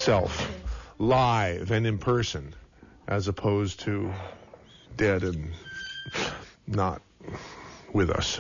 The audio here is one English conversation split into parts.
self, live and in person, as opposed to dead and not with us.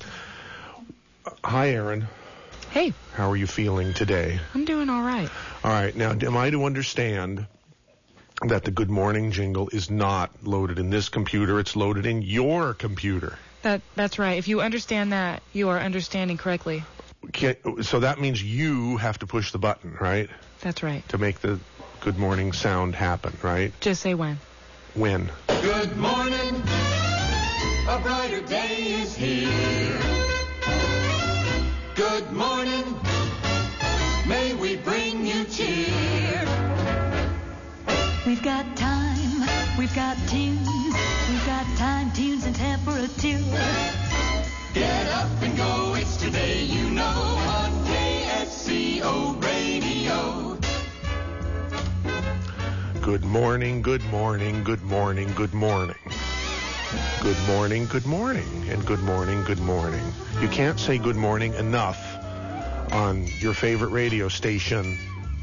Hi, Aaron. Hey. How are you feeling today? I'm doing all right. All right. Now, am I to understand that the Good Morning jingle is not loaded in this computer, it's loaded in your computer? That's right. If you understand that, you are understanding correctly. So that means you have to push the button, right? That's right. To make the Good Morning sound happen, right? Just say when. When? Good morning, a brighter day is here. Good morning, may we bring you cheer. We've got time, we've got tunes, we've got time, tunes, and temperature. Get up and go, it's today, you know, on KSCO Radio. Good morning, good morning, good morning, good morning. Good morning, good morning, and good morning, good morning. You can't say good morning enough on your favorite radio station,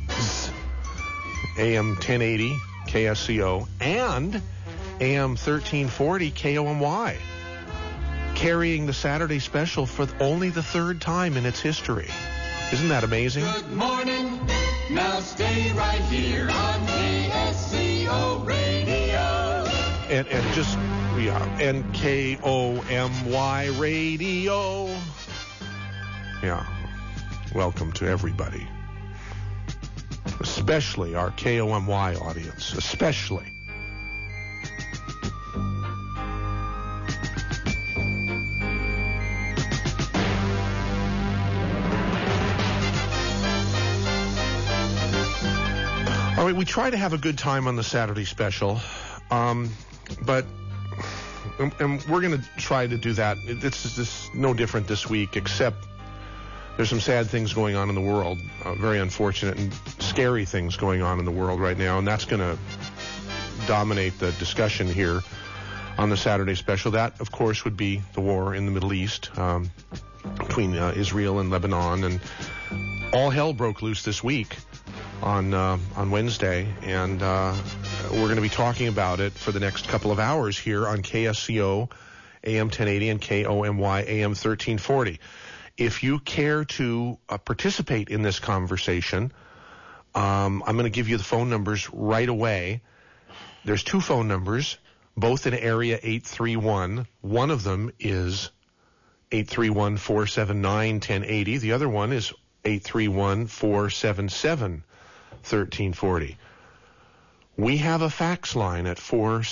AM 1080 KSCO and AM 1340 KOMY, carrying the Saturday special for only the third time in its history. Isn't that amazing? Good morning, now stay right here on KSCO Radio. And just, yeah, and KOMY Radio. Yeah, welcome to everybody. Especially our KOMY audience, especially. All right, we try to have a good time on the Saturday special, but and we're going to try to do that. It's no different this week, except there's some sad things going on in the world, very unfortunate and scary things going on in the world right now, and that's going to dominate the discussion here on the Saturday special. That, of course, would be the war in the Middle East between Israel and Lebanon, and all hell broke loose this week on Wednesday, and we're going to be talking about it for the next couple of hours here on KSCO AM 1080 and KOMY AM 1340. If you care to participate in this conversation, I'm going to give you the phone numbers right away. There's two phone numbers, both in area 831. One of them is 831-479-1080. The other one is 831-477-1340. We have a fax line at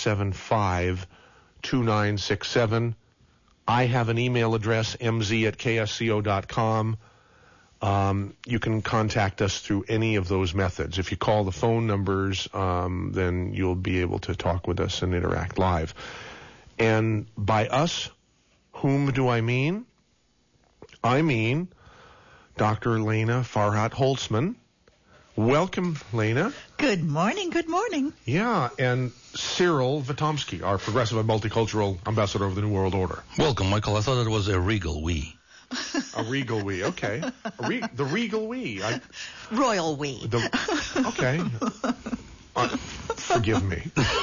475-2967. I have an email address, mz@ksco.com. You can contact us through any of those methods. If you call the phone numbers, then you'll be able to talk with us and interact live. And by us, whom do I mean? I mean Dr. Lena Farhat-Holtzman. Welcome, Lena. Good morning, good morning. Yeah, and Cyril Vitomsky, our progressive and multicultural ambassador of the New World Order. Welcome, Michael. I thought it was a regal we. A regal we, okay. The regal we. Royal we. Okay. Forgive me.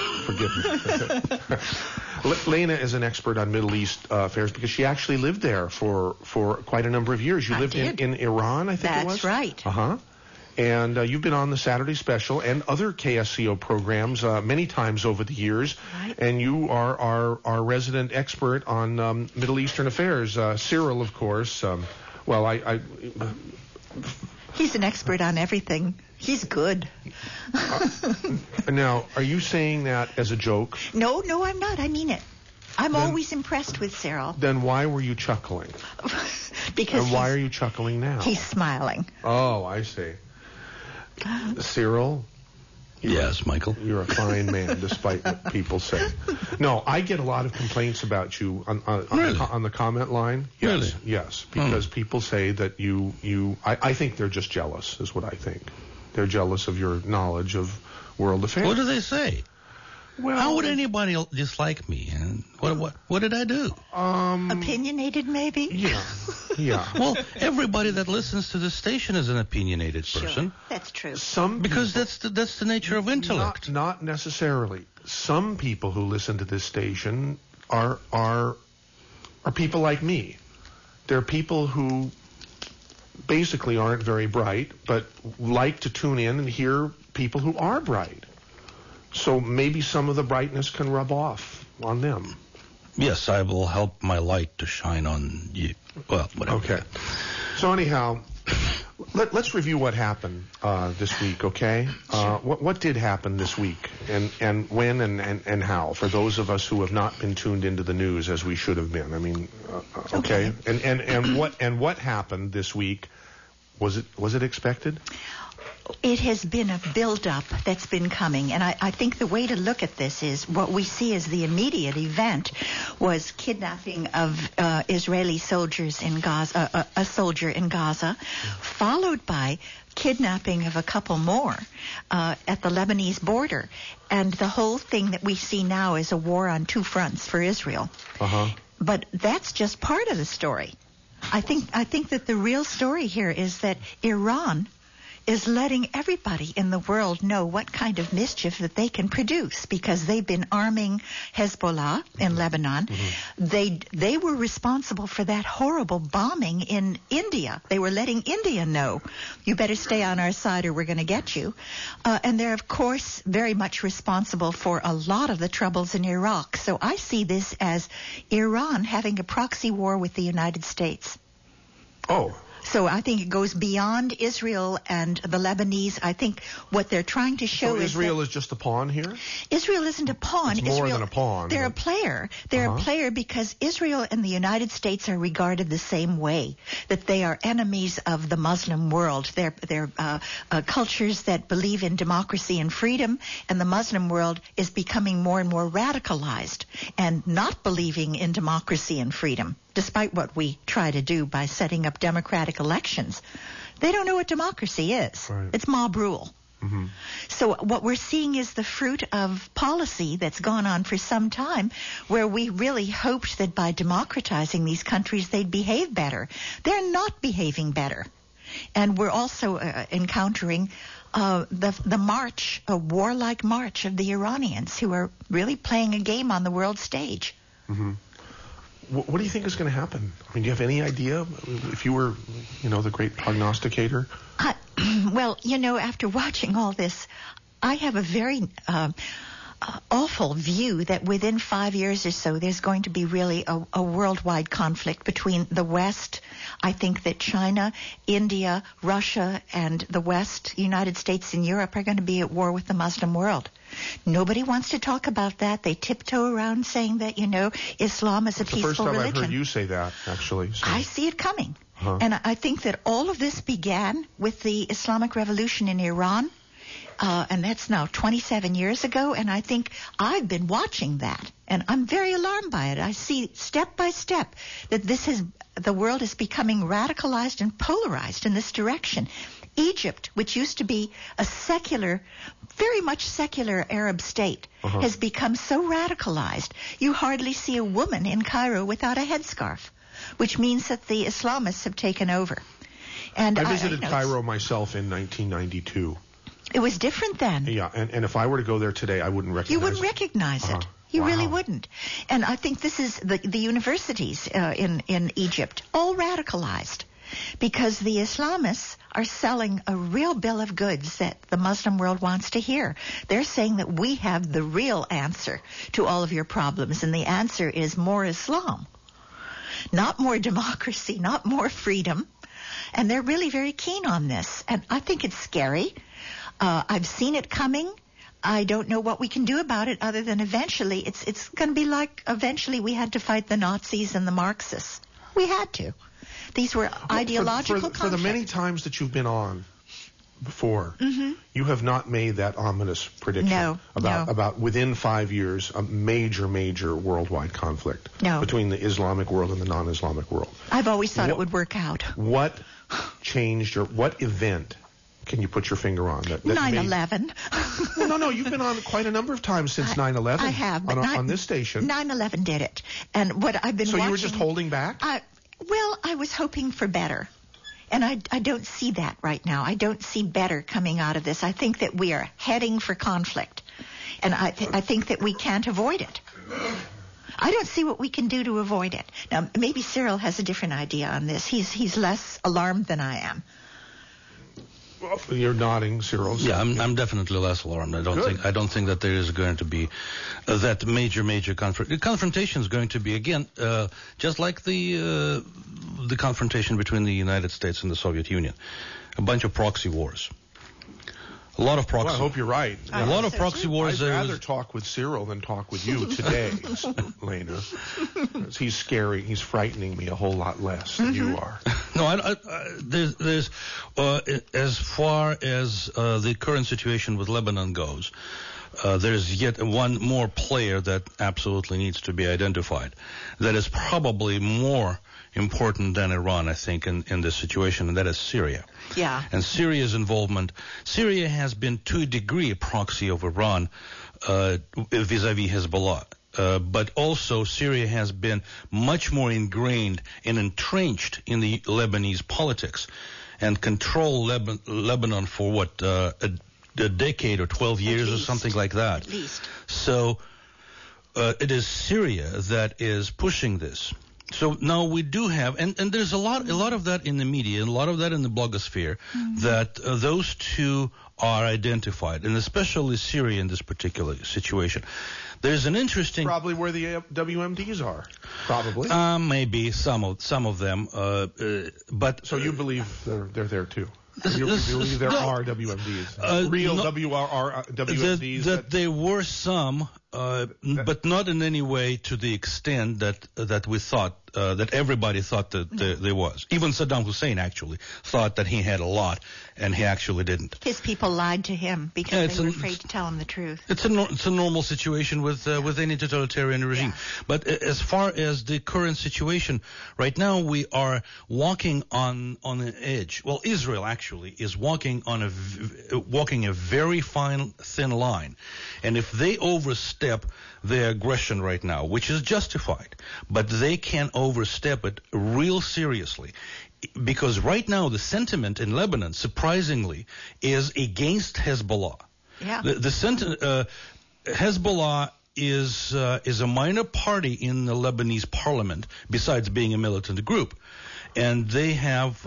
Lena is an expert on Middle East affairs because she actually lived there for quite a number of years. You lived in Iran, I think it was? That's right. Uh-huh. And you've been on the Saturday Special and other KSCO programs many times over the years. Right. And you are our resident expert on Middle Eastern affairs. Cyril, of course. He's an expert on everything. He's good. Now, are you saying that as a joke? No, I'm not. I mean it. I'm always impressed with Cyril. Then why were you chuckling? Because why are you chuckling now? He's smiling. Oh, I see. Cyril? Yes, Michael. You're a fine man, despite what people say. No, I get a lot of complaints about you on the comment line. Yes, really? Yes, because people say that I think they're just jealous, is what I think. They're jealous of your knowledge of world affairs. What do they say? Well, How would anybody dislike me? And what did I do? Opinionated, maybe? Yeah. Well, everybody that listens to the station is an opinionated person. That's true. Some Because people- that's the nature of intellect. Not necessarily. Some people who listen to this station are people like me. They're people who basically aren't very bright, but like to tune in and hear people who are bright. So maybe some of the brightness can rub off on them. Yes, I will help my light to shine on you. Well, whatever. Okay. So anyhow, let's review what happened this week, okay? What did happen this week, and when and how, for those of us who have not been tuned into the news as we should have been. I mean, okay. And what happened this week? Was it expected? It has been a build-up that's been coming, and I think the way to look at this is what we see as the immediate event was kidnapping of Israeli soldiers in Gaza, a soldier in Gaza, followed by kidnapping of a couple more at the Lebanese border. And the whole thing that we see now is a war on two fronts for Israel. But that's just part of the story. I think that the real story here is that Iran is letting everybody in the world know what kind of mischief that they can produce, because they've been arming Hezbollah in Lebanon. They were responsible for that horrible bombing in India. They were letting India know, you better stay on our side or we're going to get you. And they're, of course, very much responsible for a lot of the troubles in Iraq. So I see this as Iran having a proxy war with the United States. Oh. So I think it goes beyond Israel and the Lebanese. I think what they're trying to show So is Israel that is just a pawn here? Israel isn't a pawn. It's more Israel, than a pawn. They're a player. They're a player because Israel and the United States are regarded the same way, that they are enemies of the Muslim world. They're cultures that believe in democracy and freedom, and the Muslim world is becoming more and more radicalized and not believing in democracy and freedom, despite what we try to do by setting up democratic elections. They don't know what democracy is. Right. It's mob rule. So what we're seeing is the fruit of policy that's gone on for some time, where we really hoped that by democratizing these countries, they'd behave better. They're not behaving better. And we're also encountering the march, a warlike march of the Iranians, who are really playing a game on the world stage. What do you think is going to happen? I mean, do you have any idea? If you were, the great prognosticator? Well, after watching all this, I have a very awful view that within 5 years or so, there's going to be really a worldwide conflict between the West. I think that China, India, Russia, and the West, United States and Europe, are going to be at war with the Muslim world. Nobody wants to talk about that. They tiptoe around saying that, Islam is a peaceful religion. It's the first time I've heard you say that, actually. So. I see it coming. And I think that all of this began with the Islamic Revolution in Iran. And that's now 27 years ago, and I think I've been watching that, and I'm very alarmed by it. I see step by step that the world is becoming radicalized and polarized in this direction. Egypt, which used to be a secular, very much secular Arab state, has become so radicalized, you hardly see a woman in Cairo without a headscarf, which means that the Islamists have taken over. And I visited Cairo myself in 1992. It was different then. Yeah, and if I were to go there today, I wouldn't recognize it. You wouldn't recognize it. You really wouldn't. And I think this is the universities in Egypt, all radicalized, because the Islamists are selling a real bill of goods that the Muslim world wants to hear. They're saying that we have the real answer to all of your problems, and the answer is more Islam. Not more democracy, not more freedom. And they're really very keen on this. And I think it's scary. I've seen it coming. I don't know what we can do about it other than eventually it's going to be like eventually we had to fight the Nazis and the Marxists. We had to. These were ideological conflicts. For the many times that you've been on before, you have not made that ominous prediction about within 5 years a major worldwide conflict between the Islamic world and the non-Islamic world. I've always thought it would work out. What changed, or what event can you put your finger on? That 9/11. Well, no, you've been on quite a number of times since 9/11. I have, but on this station. 9/11 did it. And what I've been So watching... you were just holding back? Well, I was hoping for better. And I don't see that right now. I don't see better coming out of this. I think that we are heading for conflict. And I think that we can't avoid it. I don't see what we can do to avoid it. Now, maybe Cyril has a different idea on this. He's less alarmed than I am. Well, you're nodding, Cyril. So. Yeah, I'm definitely less alarmed. I don't think that there is going to be that major conflict. The confrontation is going to be again just like the confrontation between the United States and the Soviet Union, a bunch of proxy wars. A lot of proxy. Well, I hope you're right. A lot of proxy wars. I'd rather talk with Cyril than talk with you today, Lena. He's scary. He's frightening me a whole lot less than you are. No, there's as far as the current situation with Lebanon goes, there's yet one more player that absolutely needs to be identified. That is probably more important than Iran, I think, in this situation, and that is Syria. Yeah. And Syria's involvement. Syria has been, to a degree, a proxy of Iran vis-a-vis Hezbollah. But also Syria has been much more ingrained and entrenched in the Lebanese politics and control Lebanon for, a decade or 12 years or something like that. At least. So it is Syria that is pushing this. So now we do have, and there's a lot of that in the media, and a lot of that in the blogosphere, that those two are identified, and especially Syria in this particular situation. There's an interesting... Probably where the WMDs are. Probably. Maybe some of them, but... So you believe they're there too? You believe there are WMDs? Real WMDs? That there were some, but not in any way to the extent that we thought, that everybody thought that there was. Even Saddam Hussein actually thought that he had a lot, and he actually didn't. His people lied to him because they were afraid to tell him the truth. It's a normal situation with any totalitarian regime. Yeah. But as far as the current situation, right now we are walking on an edge. Well, Israel actually is walking a very fine, thin line. And if they overstep their aggression right now, which is justified, but they can overstep it real seriously. Because right now the sentiment in Lebanon, surprisingly, is against Hezbollah. Yeah. Hezbollah is a minor party in the Lebanese parliament, besides being a militant group. And they have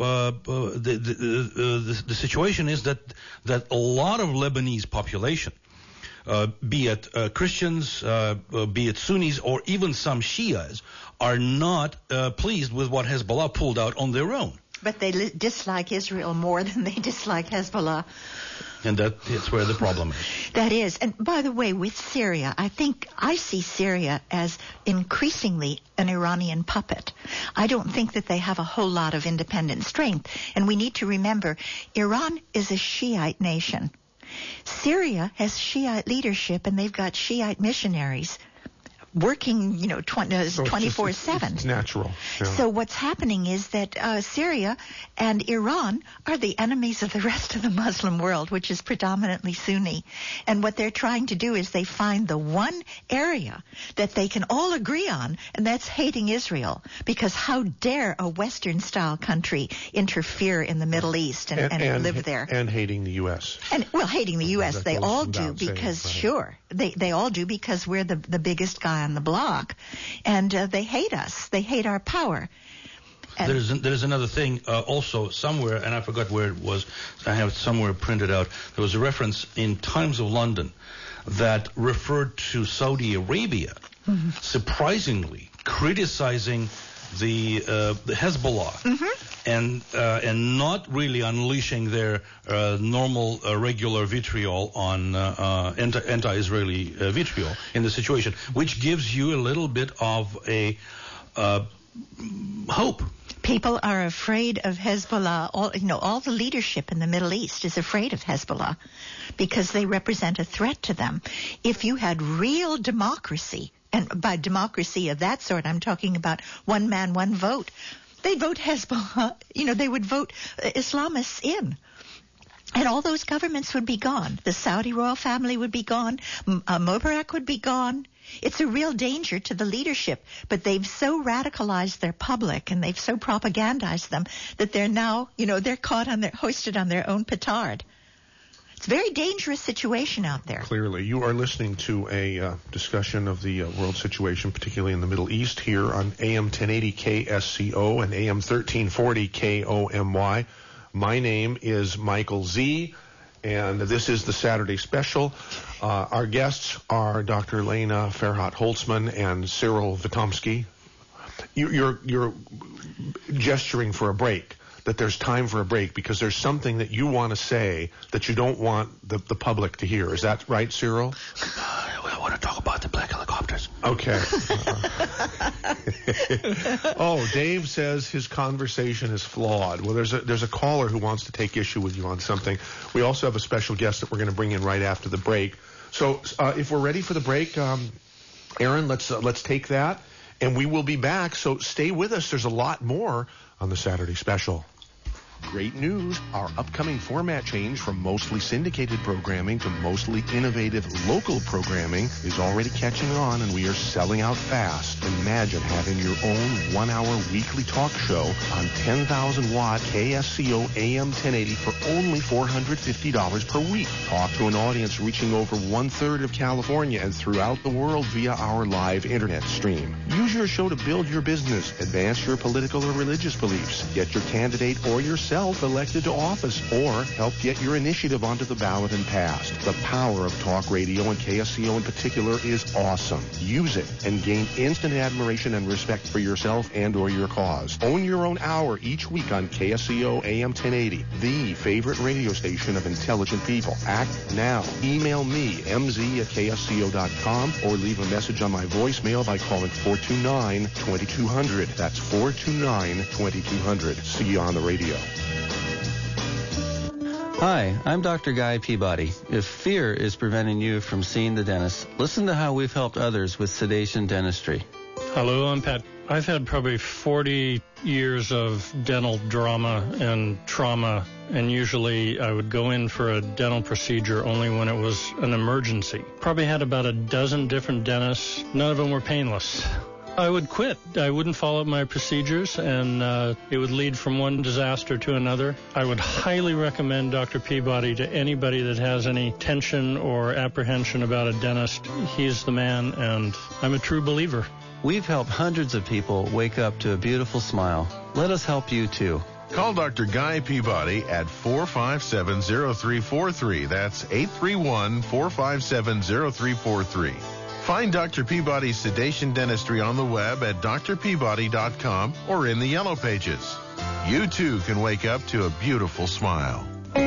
the situation is that a lot of Lebanese population, be it Christians, be it Sunnis, or even some Shias, are not pleased with what Hezbollah pulled out on their own. But they dislike Israel more than they dislike Hezbollah. And that's where the problem is. That is. And by the way, with Syria, I think I see Syria as increasingly an Iranian puppet. I don't think that they have a whole lot of independent strength. And we need to remember, Iran is a Shiite nation. Syria has Shiite leadership, and they've got Shiite missionaries working, 24/7. It's natural. Yeah. So what's happening is that Syria and Iran are the enemies of the rest of the Muslim world, which is predominantly Sunni. And what they're trying to do is they find the one area that they can all agree on, and that's hating Israel. Because how dare a Western-style country interfere in the Middle East and live there? And hating the U.S. And hating the U.S. they all do because, they all do because we're the biggest guy on the block, and they hate us. They hate our power. And there's another thing also somewhere, and I forgot where it was. I have it somewhere printed out. There was a reference in Times of London that referred to Saudi Arabia, surprisingly criticizing the Hezbollah, and not really unleashing their normal regular vitriol on anti-Israeli vitriol in the situation, which gives you a little bit of a hope. People are afraid of Hezbollah. All the leadership in the Middle East is afraid of Hezbollah because they represent a threat to them. If you had real democracy, and by democracy of that sort, I'm talking about one man, one vote, they'd vote Hezbollah. They would vote Islamists in. And all those governments would be gone. The Saudi royal family would be gone. Mubarak would be gone. It's a real danger to the leadership. But they've so radicalized their public and they've so propagandized them that they're now, they're hoisted on their own petard. It's a very dangerous situation out there. Clearly. You are listening to a discussion of the world situation, particularly in the Middle East, here on AM 1080 KSCO and AM 1340 KOMY. My name is Michael Z., and this is the Saturday Special. Our guests are Dr. Lena Farhat-Holtzman and Cyril Vitomsky. You're gesturing for a break, that there's time for a break, because there's something that you want to say that you don't want the public to hear. Is that right, Cyril? I want to talk about the black helicopters. Okay. Oh, Dave says his conversation is flawed. Well, there's a caller who wants to take issue with you on something. We also have a special guest that we're going to bring in right after the break. So if we're ready for the break, Aaron, let's take that, and we will be back. So stay with us. There's a lot more on the Saturday Special. Great news. Our upcoming format change from mostly syndicated programming to mostly innovative local programming is already catching on, and we are selling out fast. Imagine having your own 1-hour weekly talk show on 10,000-watt KSCO AM 1080 for only $450 per week. Talk to an audience reaching over 1/3 of California and throughout the world via our live internet stream. Use your show to build your business, advance your political or religious beliefs, get your candidate or yourself elected to office, or help get your initiative onto the ballot and passed. The power of talk radio, and KSCO in particular, is awesome. Use it and gain instant admiration and respect for yourself and or your cause. Own your own hour each week on KSCO AM 1080, the favorite radio station of intelligent people. Act now. Email me, mz@ksco.com, or leave a message on my voicemail by calling 429-2200. That's 429-2200. See you on the radio. Hi, I'm Dr. Guy Peabody. If fear is preventing you from seeing the dentist, listen to how we've helped others with sedation dentistry. Hello, I'm Pat. I've had probably 40 years of dental drama and trauma, and usually I would go in for a dental procedure only when it was an emergency. Probably had about a dozen different dentists. None of them were painless. I would quit. I wouldn't follow up my procedures, and it would lead from one disaster to another. I would highly recommend Dr. Peabody to anybody that has any tension or apprehension about a dentist. He's the man, and I'm a true believer. We've helped hundreds of people wake up to a beautiful smile. Let us help you, too. Call Dr. Guy Peabody at 457-0343. That's 831-457-0343. Find Dr. Peabody's sedation dentistry on the web at drpeabody.com or in the Yellow Pages. You too can wake up to a beautiful smile.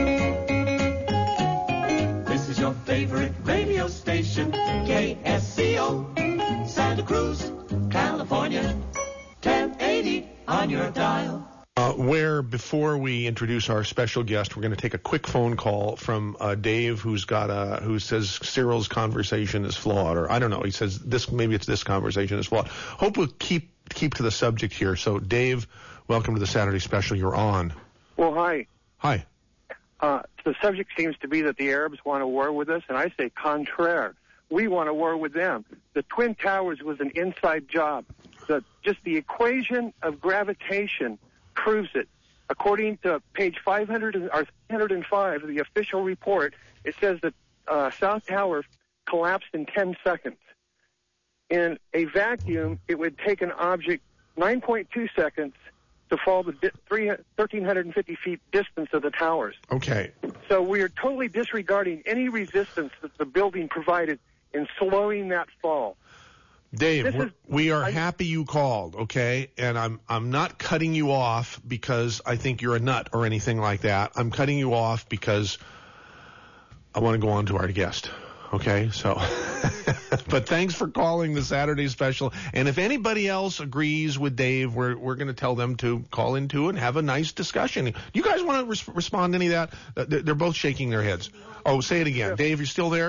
This is your favorite radio station, KSCO, Santa Cruz, California, 1080 on your dial. Where before we introduce our special guest, we're going to take a quick phone call from Dave, who says Cyril's conversation is flawed, or I don't know. He says maybe it's this conversation is flawed. Hope we'll keep to the subject here. So, Dave, welcome to the Saturday Special. You're on. Well, hi. Hi. The subject seems to be that the Arabs want a war with us, and I say contraire. We want a war with them. The Twin Towers was an inside job. Just the equation of gravitation proves it. According to page 305 of the official report, it says that South Tower collapsed in 10 seconds. In a vacuum, it would take an object 9.2 seconds to fall the 1,350 feet distance of the towers. Okay. So we are totally disregarding any resistance that the building provided in slowing that fall. Dave, we are happy you called, okay? And I'm not cutting you off because I think you're a nut or anything like that. I'm cutting you off because I want to go on to our guest, okay? So, but thanks for calling the Saturday Special. And if anybody else agrees with Dave, we're going to tell them to call into it and have a nice discussion. You guys want to respond to any of that? They're both shaking their heads. Oh, say it again. Yeah. Dave, you're still there?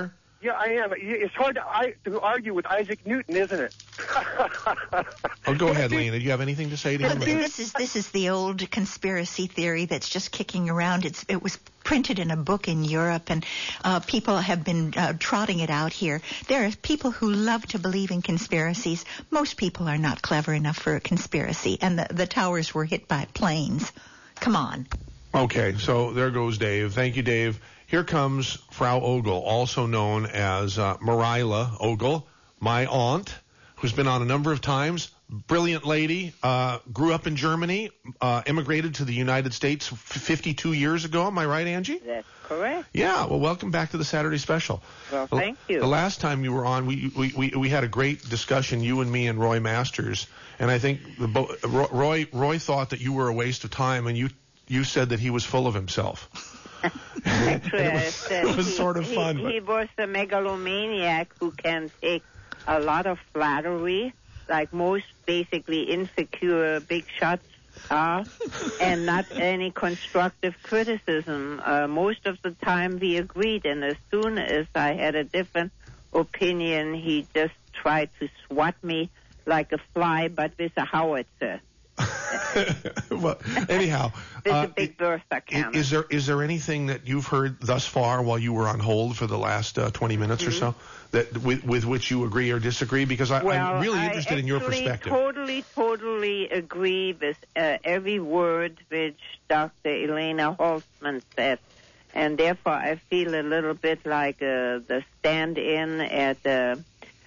Yeah, I am. It's hard to argue with Isaac Newton, isn't it? Oh, go ahead, Lena. Do you have anything to say to him? This is the old conspiracy theory that's just kicking around. It was printed in a book in Europe, and people have been trotting it out here. There are people who love to believe in conspiracies. Most people are not clever enough for a conspiracy, and the towers were hit by planes. Come on. Okay, so there goes Dave. Thank you, Dave. Here comes Frau Ogle, also known as Marila Ogle, my aunt, who's been on a number of times. Brilliant lady, grew up in Germany, immigrated to the United States 52 years ago. Am I right, Angie? That's correct. Yeah, well, welcome back to the Saturday Special. Well, thank you. The last time you were on, we had a great discussion, you and me and Roy Masters, and I think Roy thought that you were a waste of time, and you said that he was full of himself. Actually, I said it was sort of fun. He was a megalomaniac who can take a lot of flattery, like most basically insecure big shots are, and not any constructive criticism. Most of the time we agreed, and as soon as I had a different opinion, he just tried to swat me like a fly, but with a howitzer. Well, anyhow, with a big Bertha cannon. Is there anything that you've heard thus far while you were on hold for the last 20 minutes or so that with which you agree or disagree? Because I'm really interested in your perspective. I totally agree with every word which Dr. Elena Holtzman said, and therefore I feel a little bit like the stand-in at the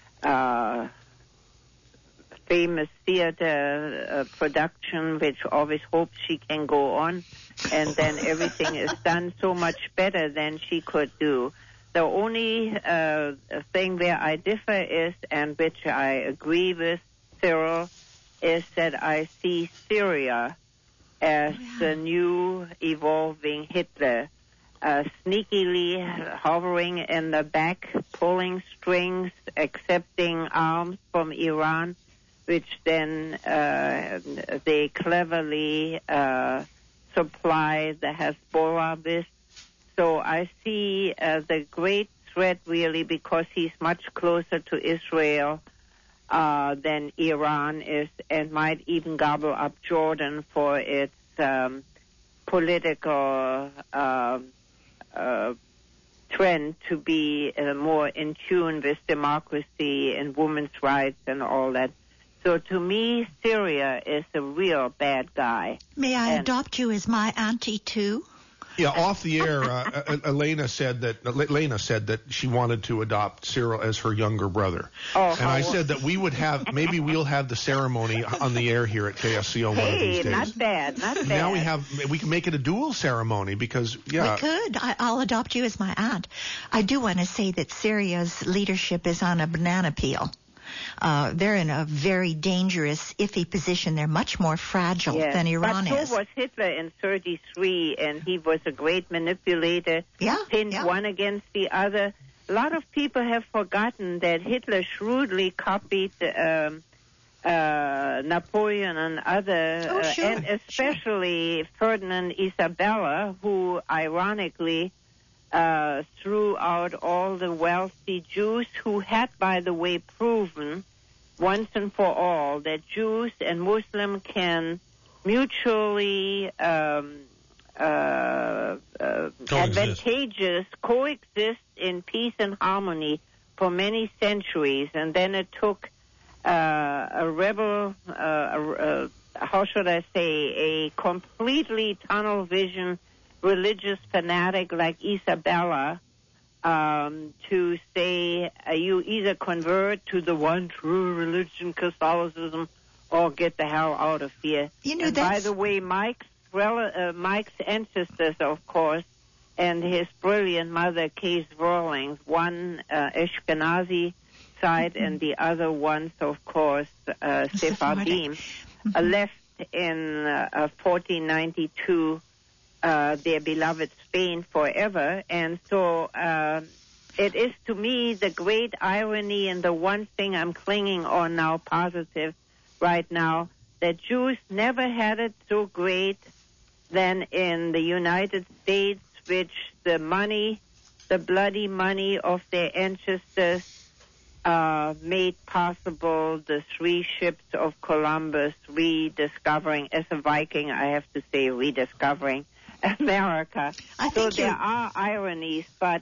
famous theater production, which always hopes she can go on, and then everything is done so much better than she could do. The only thing where I differ is, and which I agree with Cyril, is that I see Syria as the new evolving Hitler, sneakily hovering in the back, pulling strings, accepting arms from Iran, which then they cleverly supply the Hezbollah with. So I see the great threat really because he's much closer to Israel than Iran is, and might even gobble up Jordan for its political trend to be more in tune with democracy and women's rights and all that. So to me, Syria is a real bad guy. May I adopt you as my auntie too? Yeah, off the air, Elena said that she wanted to adopt Cyril as her younger brother. Oh, and I said that maybe we'll have the ceremony on the air here at KSCO one of these days. Not bad. Now we can make it a dual ceremony because, yeah. We could. I'll adopt you as my aunt. I do want to say that Syria's leadership is on a banana peel. They're in a very dangerous, iffy position. They're much more fragile than Iran is. But so was Hitler in 1933, and he was a great manipulator, pinned one against the other. A lot of people have forgotten that Hitler shrewdly copied Napoleon and other, and especially Ferdinand Isabella, who ironically threw out all the wealthy Jews who had, by the way, proven once and for all that Jews and Muslims can mutually advantageous coexist in peace and harmony for many centuries. And then it took a rebel, how should I say, a completely tunnel vision religious fanatic like Isabella to say you either convert to the one true religion, Catholicism, or get the hell out of here. And by the way, Mike's ancestors, of course, and his brilliant mother, Case Verling, one Ashkenazi side and the other ones, of course, Sephardim, left in 1492 their beloved Spain forever. And so it is, to me, the great irony, and the one thing I'm clinging on now, positive right now, that Jews never had it so great than in the United States, which the money the bloody money of their ancestors made possible the 3 ships of Columbus rediscovering, as a Viking, I have to say, rediscovering America. So there are ironies, but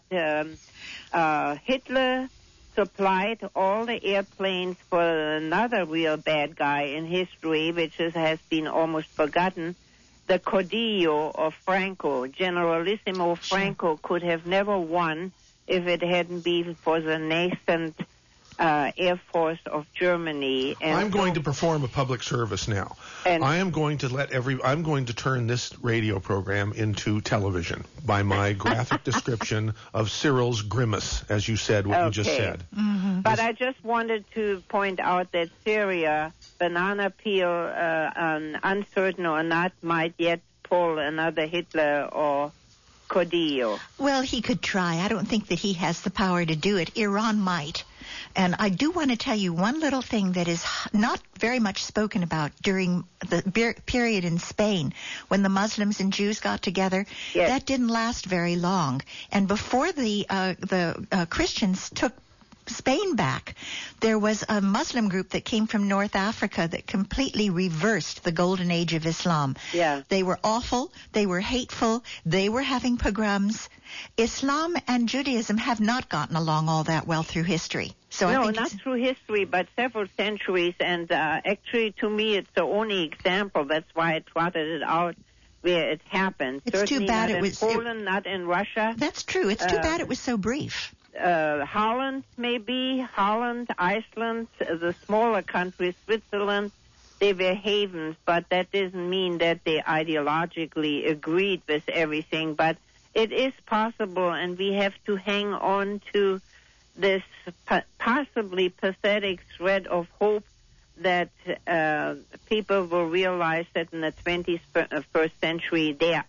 Hitler supplied all the airplanes for another real bad guy in history, which has been almost forgotten, the Cordillo of Franco. Generalissimo Franco could have never won if it hadn't been for the nascent Air Force of Germany. And I'm going to perform a public service now. I am going to I'm going to turn this radio program into television by my graphic description of Cyril's grimace, as you said, what you just said. Mm-hmm. But I just wanted to point out that Syria, banana peel, uncertain or not, might yet pull another Hitler or Cordillo. Well, he could try. I don't think that he has the power to do it. Iran might. And I do want to tell you one little thing that is not very much spoken about during the period in Spain when the Muslims and Jews got together. Yes. That didn't last very long. And before the Christians took Spain back, there was a Muslim group that came from North Africa that completely reversed the golden age of Islam. Yeah. They were awful. They were hateful. They were having pogroms. Islam and Judaism have not gotten along all that well through history. So no, I think not through history, but several centuries. And actually, to me, it's the only example. That's why I trotted it out where it happened. It's certainly too bad not it in was Poland, not in Russia. That's true. It's too bad it was so brief. Holland, maybe. Holland, Iceland, the smaller countries, Switzerland, they were havens, but that doesn't mean that they ideologically agreed with everything. But it is possible, and we have to hang on to this possibly pathetic thread of hope that people will realize that in the 21st century there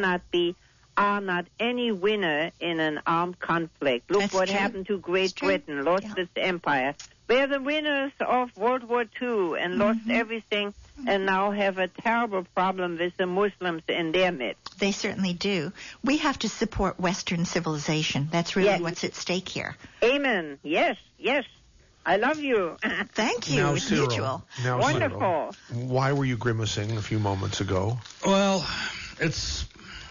are not any winner in an armed conflict. Look what happened to Great Britain, lost its empire. We're the winners of World War II and lost everything and now have a terrible problem with the Muslims in their midst. They certainly do. We have to support Western civilization. That's really what's at stake here. Amen. Yes, yes. I love you. Thank you. Now, it's Cyril, mutual. Now, wonderful. Cyril, why were you grimacing a few moments ago? Well, it's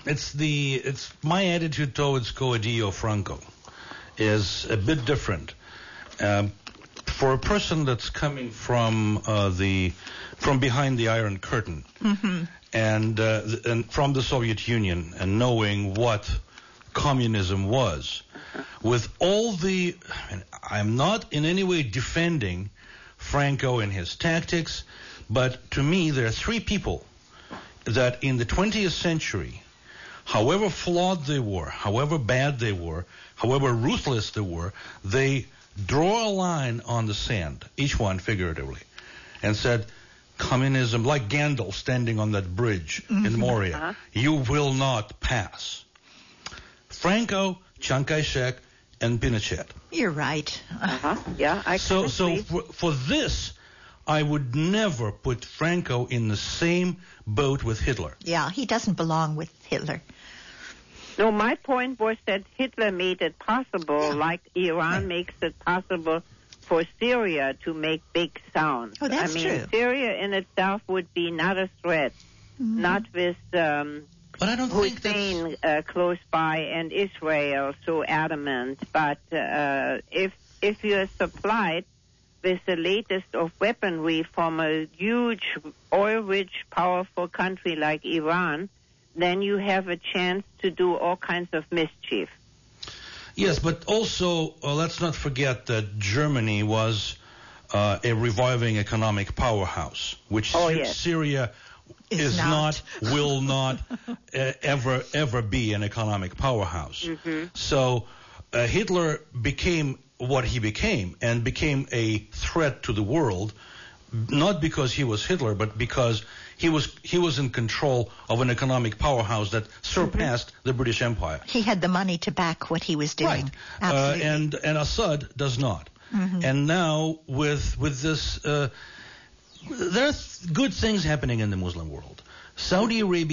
my attitude towards Cordillo Franco is a bit different. For a person that's coming from behind the Iron Curtain and from the Soviet Union and knowing what communism was, with all the, I'm not in any way defending Franco and his tactics, but to me there are 3 people that in the 20th century, however flawed they were, however bad they were, however ruthless they were, they draw a line on the sand, each one figuratively, and said, communism, like Gandalf standing on that bridge in Moria, you will not pass. Franco, Chiang Kai-shek, and Pinochet. You're right. Yeah, I So for this, I would never put Franco in the same boat with Hitler. Yeah, he doesn't belong with Hitler. No, my point was that Hitler made it possible, like Iran makes it possible for Syria to make big sounds. Oh, that's true. Syria in itself would be not a threat, not with but I don't think Hussein close by and Israel so adamant. But if you are supplied with the latest of weaponry from a huge, oil-rich, powerful country like Iran, then you have a chance to do all kinds of mischief. Yes, but also let's not forget that Germany was a reviving economic powerhouse, which Syria is not, will not ever be an economic powerhouse. So Hitler became what he became, and became a threat to the world, not because he was Hitler, but because he was in control of an economic powerhouse that surpassed the British Empire. He had the money to back what he was doing. Right. Absolutely. And Assad does not. And now with this, there are good things happening in the Muslim world. Saudi Arabia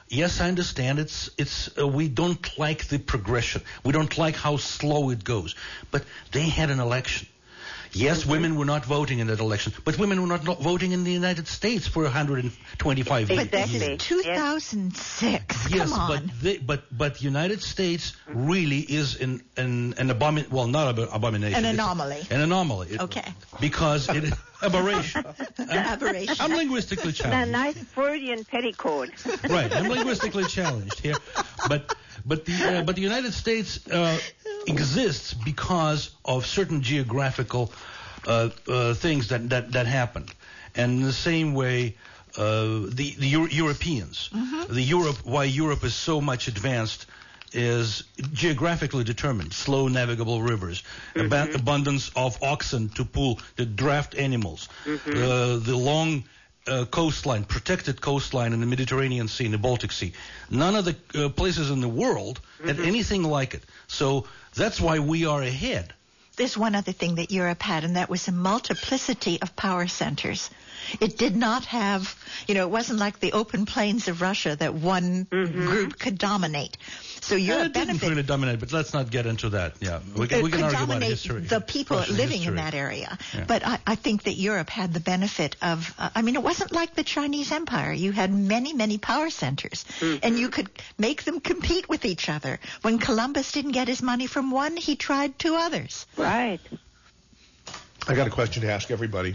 Yes, I understand. We don't like the progression. We don't like how slow it goes. But they had an election. Yes, women were not voting in that election, but women were not voting in the United States for 125 years. But this is 2006. Yes, Come on. but the United States really is an abomination. Well, not abomination. An anomaly. An anomaly. Okay. Because it aberration. Aberration. I'm linguistically A challenged. nice Freudian petticoat. Right, I'm linguistically challenged here, but the United States exists because of certain geographical things that happened, and in the same way, the Europeans, why Europe is so much advanced is geographically determined. Slow navigable rivers, abundance of oxen to pull the draft animals, the long coastline, protected coastline in the Mediterranean Sea and the Baltic Sea. None of the places in the world had anything like it. So that's why we are ahead. There's one other thing that Europe had, and that was a multiplicity of power centers. It did not have, it wasn't like the open plains of Russia that one group could dominate. So Europe didn't benefited. dominate, but let's not get into that. Yeah, we can argue about dominate history. the people Russian living history. in that area. Yeah. But I think that Europe had the benefit of, it wasn't like the Chinese Empire. You had many, many power centers, and you could make them compete with each other. When Columbus didn't get his money from one, he tried two others. Right. I got a question to ask everybody.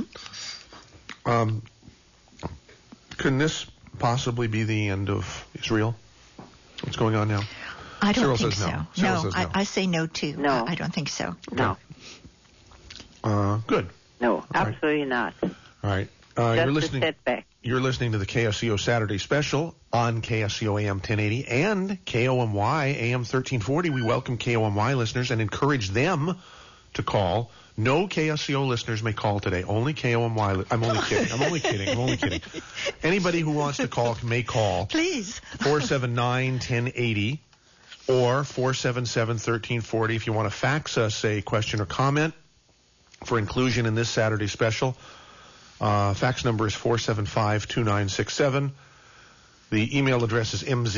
Can this possibly be the end of Israel? What's going on now? I don't Cyril think says so. no. Cyril says no. I say no too. No. I don't think so. No. Good. No, absolutely not. All right. Just You're a listening. setback. You're listening to the KSCO Saturday Special on KSCO AM 1080 and KOMY AM 1340. We welcome KOMY listeners and encourage them to call. No KSCO listeners may call today. Only KOMY. I'm only kidding. Anybody who wants to call may call. Please. 479-1080 or 477-1340. If you want to fax us a question or comment for inclusion in this Saturday Special, fax number is 475-2967. The email address is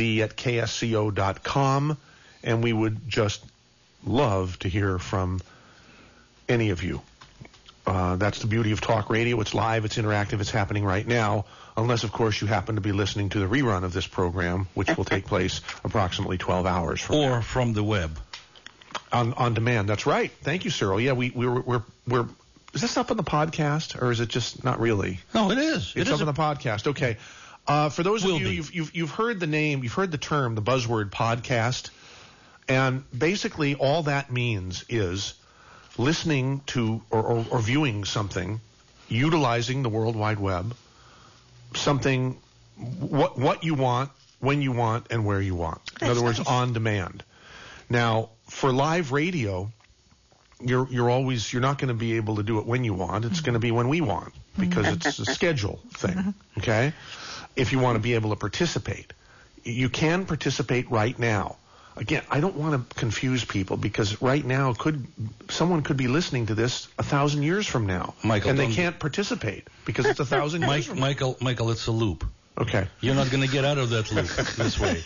mz@ksco.com, and we would just love to hear from any of you. That's the beauty of talk radio. It's live, it's interactive, it's happening right now, unless, of course, you happen to be listening to the rerun of this program, which will take place approximately 12 hours from now. Or from the web. On demand. That's right. Thank you, Cyril. Yeah, we're is this up on the podcast, or is it just not really? No, it is. It's up on the podcast. Okay. For those of you, you've heard the name, you've heard the term, the buzzword podcast, and basically all that means is listening to or viewing something, utilizing the World Wide Web, something, what you want, when you want, and where you want. In other words, on demand. Now, for live radio, you're not going to be able to do it when you want. It's going to be when we want, because it's a schedule thing. Okay? If you want to be able to participate, you can participate right now. Again, I don't want to confuse people, because right now someone could be listening to this 1,000 years from now, Michael, and they can't participate because it's 1,000 years from now. Michael, it's a loop. Okay. You're not going to get out of that loop this way.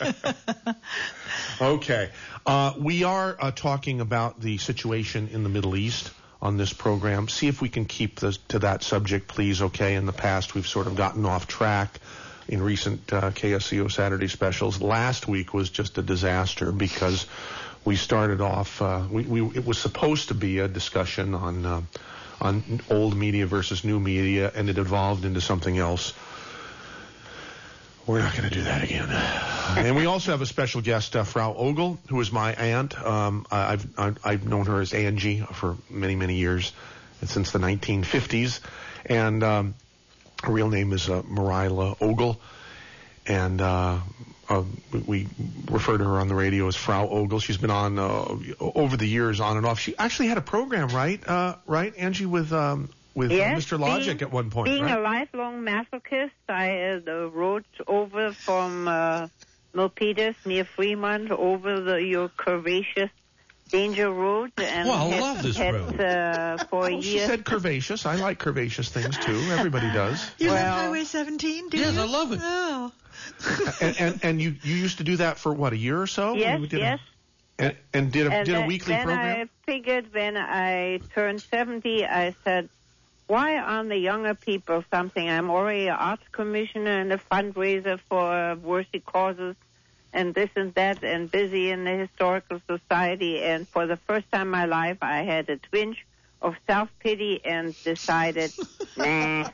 Okay. We are talking about the situation in the Middle East on this program. See if we can keep to that subject, please. Okay. In the past, we've sort of gotten off track in recent KSCO Saturday specials. Last week was just a disaster because we started off. It was supposed to be a discussion on old media versus new media, and it evolved into something else. We're not going to do that again. And we also have a special guest, Frau Ogle, who is my aunt. I've known her as Angie for many, many years, since the 1950s. And her real name is Marila Ogle. And we refer to her on the radio as Frau Ogle. She's been on over the years, on and off. She actually had a program, right, Angie, with yes, Mr. Logic at one point, being right? a lifelong masochist, I rode over from Milpitas near Fremont over your curvaceous Danger Road. And Well, I had, love this had, road. for She years. said curvaceous. I like curvaceous things too. Everybody does. You Well- love Highway 17, do you? Yes, I love it. Oh. And you used to do that for what, a year or so? Yes, You did yes. And did a And weekly then program? I figured when I turned 70, I said, why aren't the younger people something? I'm already an arts commissioner and a fundraiser for worthy causes and this and that and busy in the Historical Society. And for the first time in my life, I had a twinge of self-pity and decided, nah.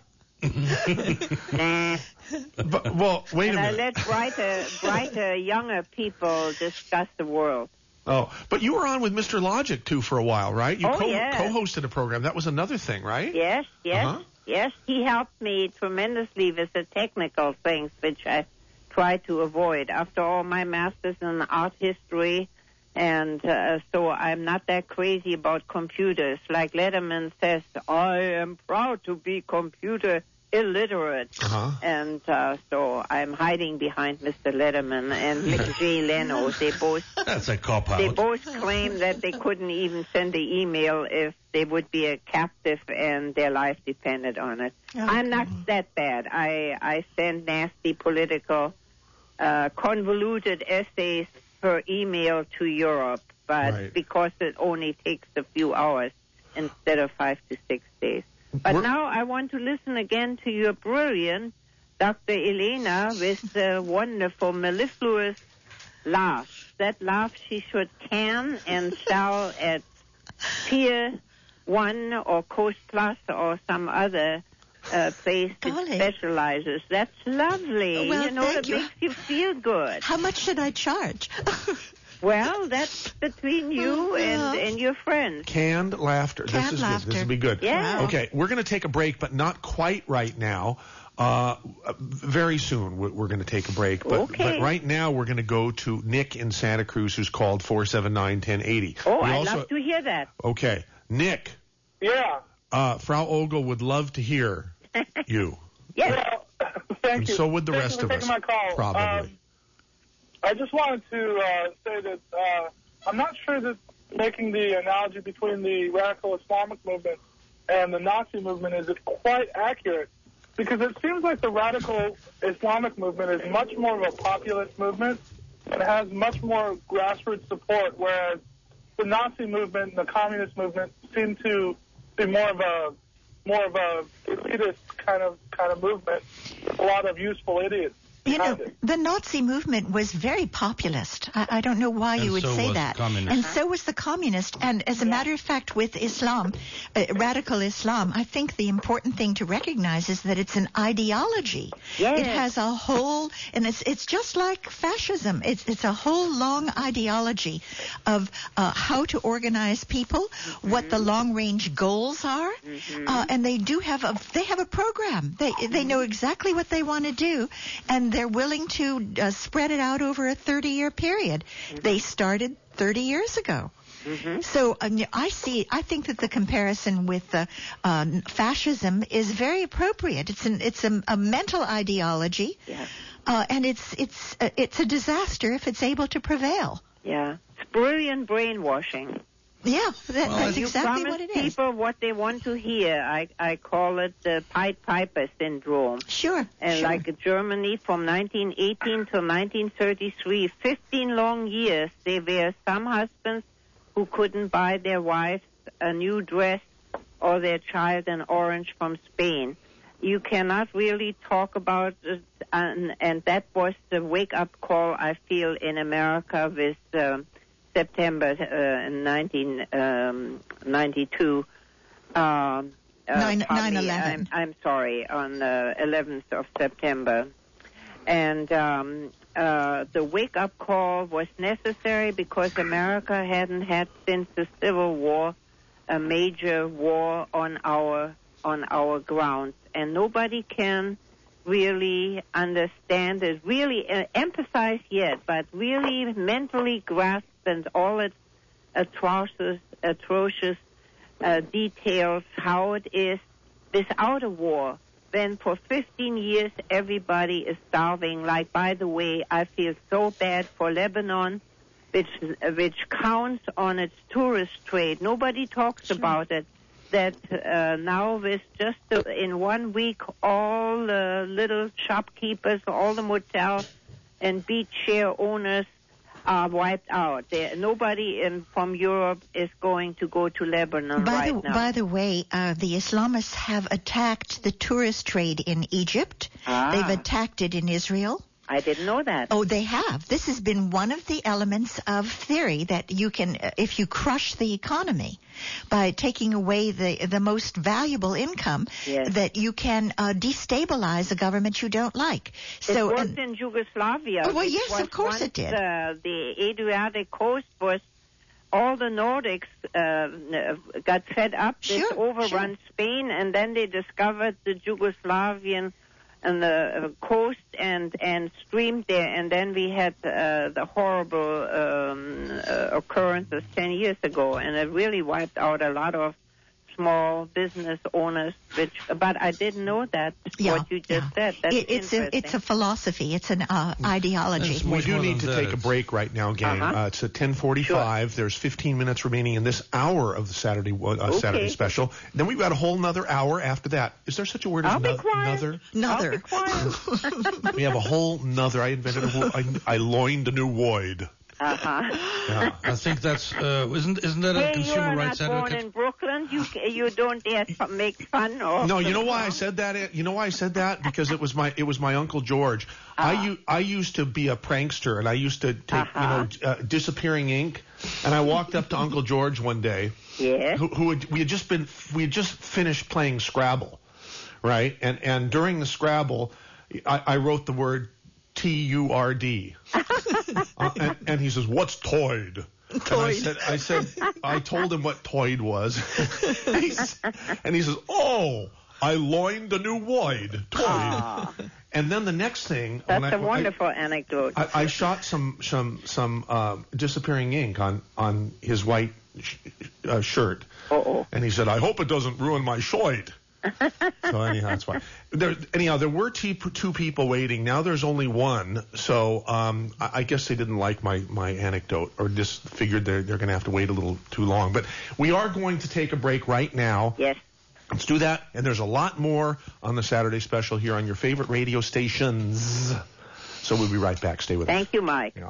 Nah. But, well, wait And a I minute. let brighter, younger people discuss the world. Oh, but you were on with Mr. Logic too for a while, right? You Oh, yeah. co-hosted a program. That was another thing, right? Yes, yes, Uh-huh. yes. He helped me tremendously with the technical things, which I try to avoid. After all, my master's in art history, and so I'm not that crazy about computers. Like Letterman says, I am proud to be computer illiterate. Uh-huh. And so I'm hiding behind Mr. Letterman and Jay Leno. They both That's a cop-out. They both claim that they couldn't even send the email if they would be a captive and their life depended on it. I'm not that bad. I send nasty political, convoluted essays per email to Europe, but Right. because it only takes a few hours instead of 5 to 6 days. But now I want to listen again to your brilliant Dr. Elena with the wonderful mellifluous laugh. That laugh she should can and sell at Pier 1 or Coast Plus or some other place that specializes. That's lovely. Well, you know, thank it you. makes you feel good. How much should I charge? Well, that's between you and your friends. Canned laughter. Canned this is laughter. good. This will be good. Yeah. Okay, we're going to take a break, but not quite right now. Very soon we're going to take a break. But, Okay. but right now we're going to go to Nick in Santa Cruz, who's called 479-1080. Oh, We I'd also- love to hear that. Okay, Nick. Yeah. Frau Ogle would love to hear you. Yes. Thank And you. so would the Thank rest you for of us, taking my call. probably. I just wanted to say that I'm not sure that making the analogy between the radical Islamic movement and the Nazi movement is quite accurate, because it seems like the radical Islamic movement is much more of a populist movement and has much more grassroots support, whereas the Nazi movement and the communist movement seem to be more of a elitist kind of movement. A lot of useful idiots. You know, the Nazi movement was very populist. I don't know why you would so say was the that. communist. And so was the communist. And as a matter of fact, with Islam, radical Islam, I think the important thing to recognize is that it's an ideology. Yes. It has a whole, and it's just like fascism. It's a whole long ideology of how to organize people, what the long-range goals are, and they do have a program. They know exactly what they want to do, and they're willing to spread it out over a 30-year period. They started 30 years ago. So I think that the comparison with fascism is very appropriate. It's a mental ideology, and it's a disaster if it's able to prevail. Yeah. It's brilliant brainwashing. Yeah, that's You exactly promise what it is. people what they want to hear. I call it the Pied Piper syndrome. Sure. And sure. like Germany from 1918 to 1933, 15 long years, there were some husbands who couldn't buy their wives a new dress or their child an orange from Spain. You cannot really talk about it, and that was the wake-up call, I feel, in America with September 1992. 9/11. I'm sorry, on the 11th of September. And the wake-up call was necessary because America hadn't had since the Civil War a major war on our grounds, and nobody can really understand it, really emphasize yet, but really mentally grasp and all its atrocious details how it is without a war. Then for 15 years everybody is starving. Like, by the way, I feel so bad for Lebanon which counts on its tourist trade. Nobody talks about it. That now with just in 1 week, all the little shopkeepers, all the motels and beach share owners are wiped out. Nobody from Europe is going to go to Lebanon now. By the way, the Islamists have attacked the tourist trade in Egypt. They've attacked it in Israel. I didn't know that. Oh, they have. This has been one of the elements of theory that you can, if you crush the economy by taking away the most valuable income, that you can destabilize a government you don't like. So it worked in Yugoslavia. Oh, well, yes, of course it did. The Adriatic coast was, all the Nordics got fed up. This overrun Spain, and then they discovered the Yugoslavian and the coast and streamed there, and then we had the horrible occurrences 10 years ago, and it really wiped out a lot of small business owners. But I didn't know that. What you just said. That's it's a philosophy. It's an ideology. We do need to take a break right now, gang. It's at 10:45. Sure. There's 15 minutes remaining in this hour of the Saturday Saturday special. Then we've got a whole nother hour after that. Is there such a word as another? Another. We have a whole nother. I invented I loined a new void. Yeah. I think that's isn't that a consumer rights advocate? You're not born in Brooklyn. You don't dare make fun of. No, you know why I said that? You know why I said that? Because it was my Uncle George. I used to be a prankster, and I used to take disappearing ink, and I walked up to Uncle George one day. Yeah. We had just finished playing Scrabble, right? And during the Scrabble, I wrote the word T-U-R-D. And he says, "What's toid?" And I told him what toid was. And he says, "Oh, I loined a new void. Toid." And then the next thing, that's a wonderful anecdote. I shot some disappearing ink on his white shirt. And he said, "I hope it doesn't ruin my shoit." So anyhow, that's fine. There were two people waiting. Now there's only one. So I guess they didn't like my anecdote, or just figured they're going to have to wait a little too long. But we are going to take a break right now. Yes. Let's do that. And there's a lot more on the Saturday special here on your favorite radio stations. So we'll be right back. Stay with us. Thank you, Mike. Yeah.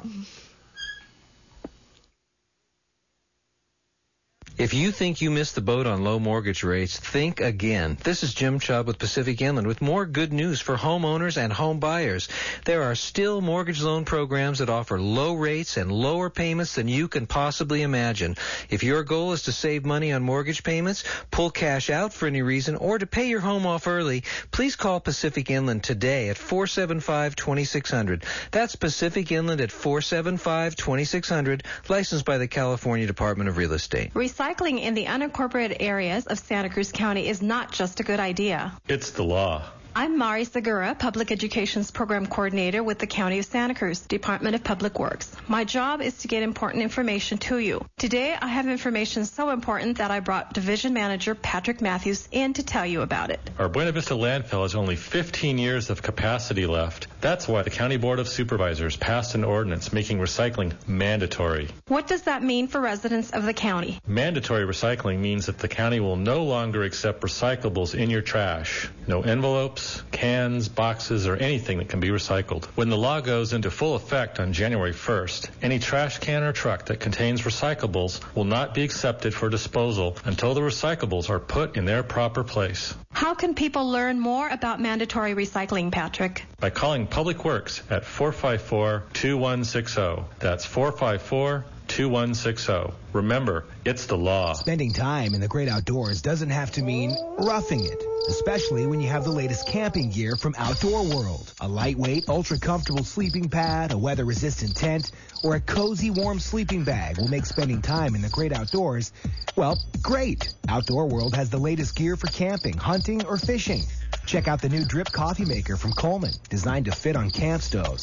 If you think you missed the boat on low mortgage rates, think again. This is Jim Chubb with Pacific Inland with more good news for homeowners and home buyers. There are still mortgage loan programs that offer low rates and lower payments than you can possibly imagine. If your goal is to save money on mortgage payments, pull cash out for any reason, or to pay your home off early, please call Pacific Inland today at 475-2600. That's Pacific Inland at 475-2600, licensed by the California Department of Real Estate. Recycling in the unincorporated areas of Santa Cruz County is not just a good idea. It's the law. I'm Mari Segura, Public Education's Program Coordinator with the County of Santa Cruz, Department of Public Works. My job is to get important information to you. Today, I have information so important that I brought Division Manager Patrick Matthews in to tell you about it. Our Buena Vista landfill has only 15 years of capacity left. That's why the County Board of Supervisors passed an ordinance making recycling mandatory. What does that mean for residents of the county? Mandatory recycling means that the county will no longer accept recyclables in your trash. No envelopes, cans, boxes, or anything that can be recycled. When the law goes into full effect on January 1st, any trash can or truck that contains recyclables will not be accepted for disposal until the recyclables are put in their proper place. How can people learn more about mandatory recycling, Patrick? By calling Public Works at 454-2160. That's 454-2160. Remember, it's the law. Spending time in the great outdoors doesn't have to mean roughing it, especially when you have the latest camping gear from Outdoor World. A lightweight, ultra-comfortable sleeping pad, a weather-resistant tent, or a cozy, warm sleeping bag will make spending time in the great outdoors, well, great. Outdoor World has the latest gear for camping, hunting, or fishing. Check out the new drip coffee maker from Coleman, designed to fit on camp stoves.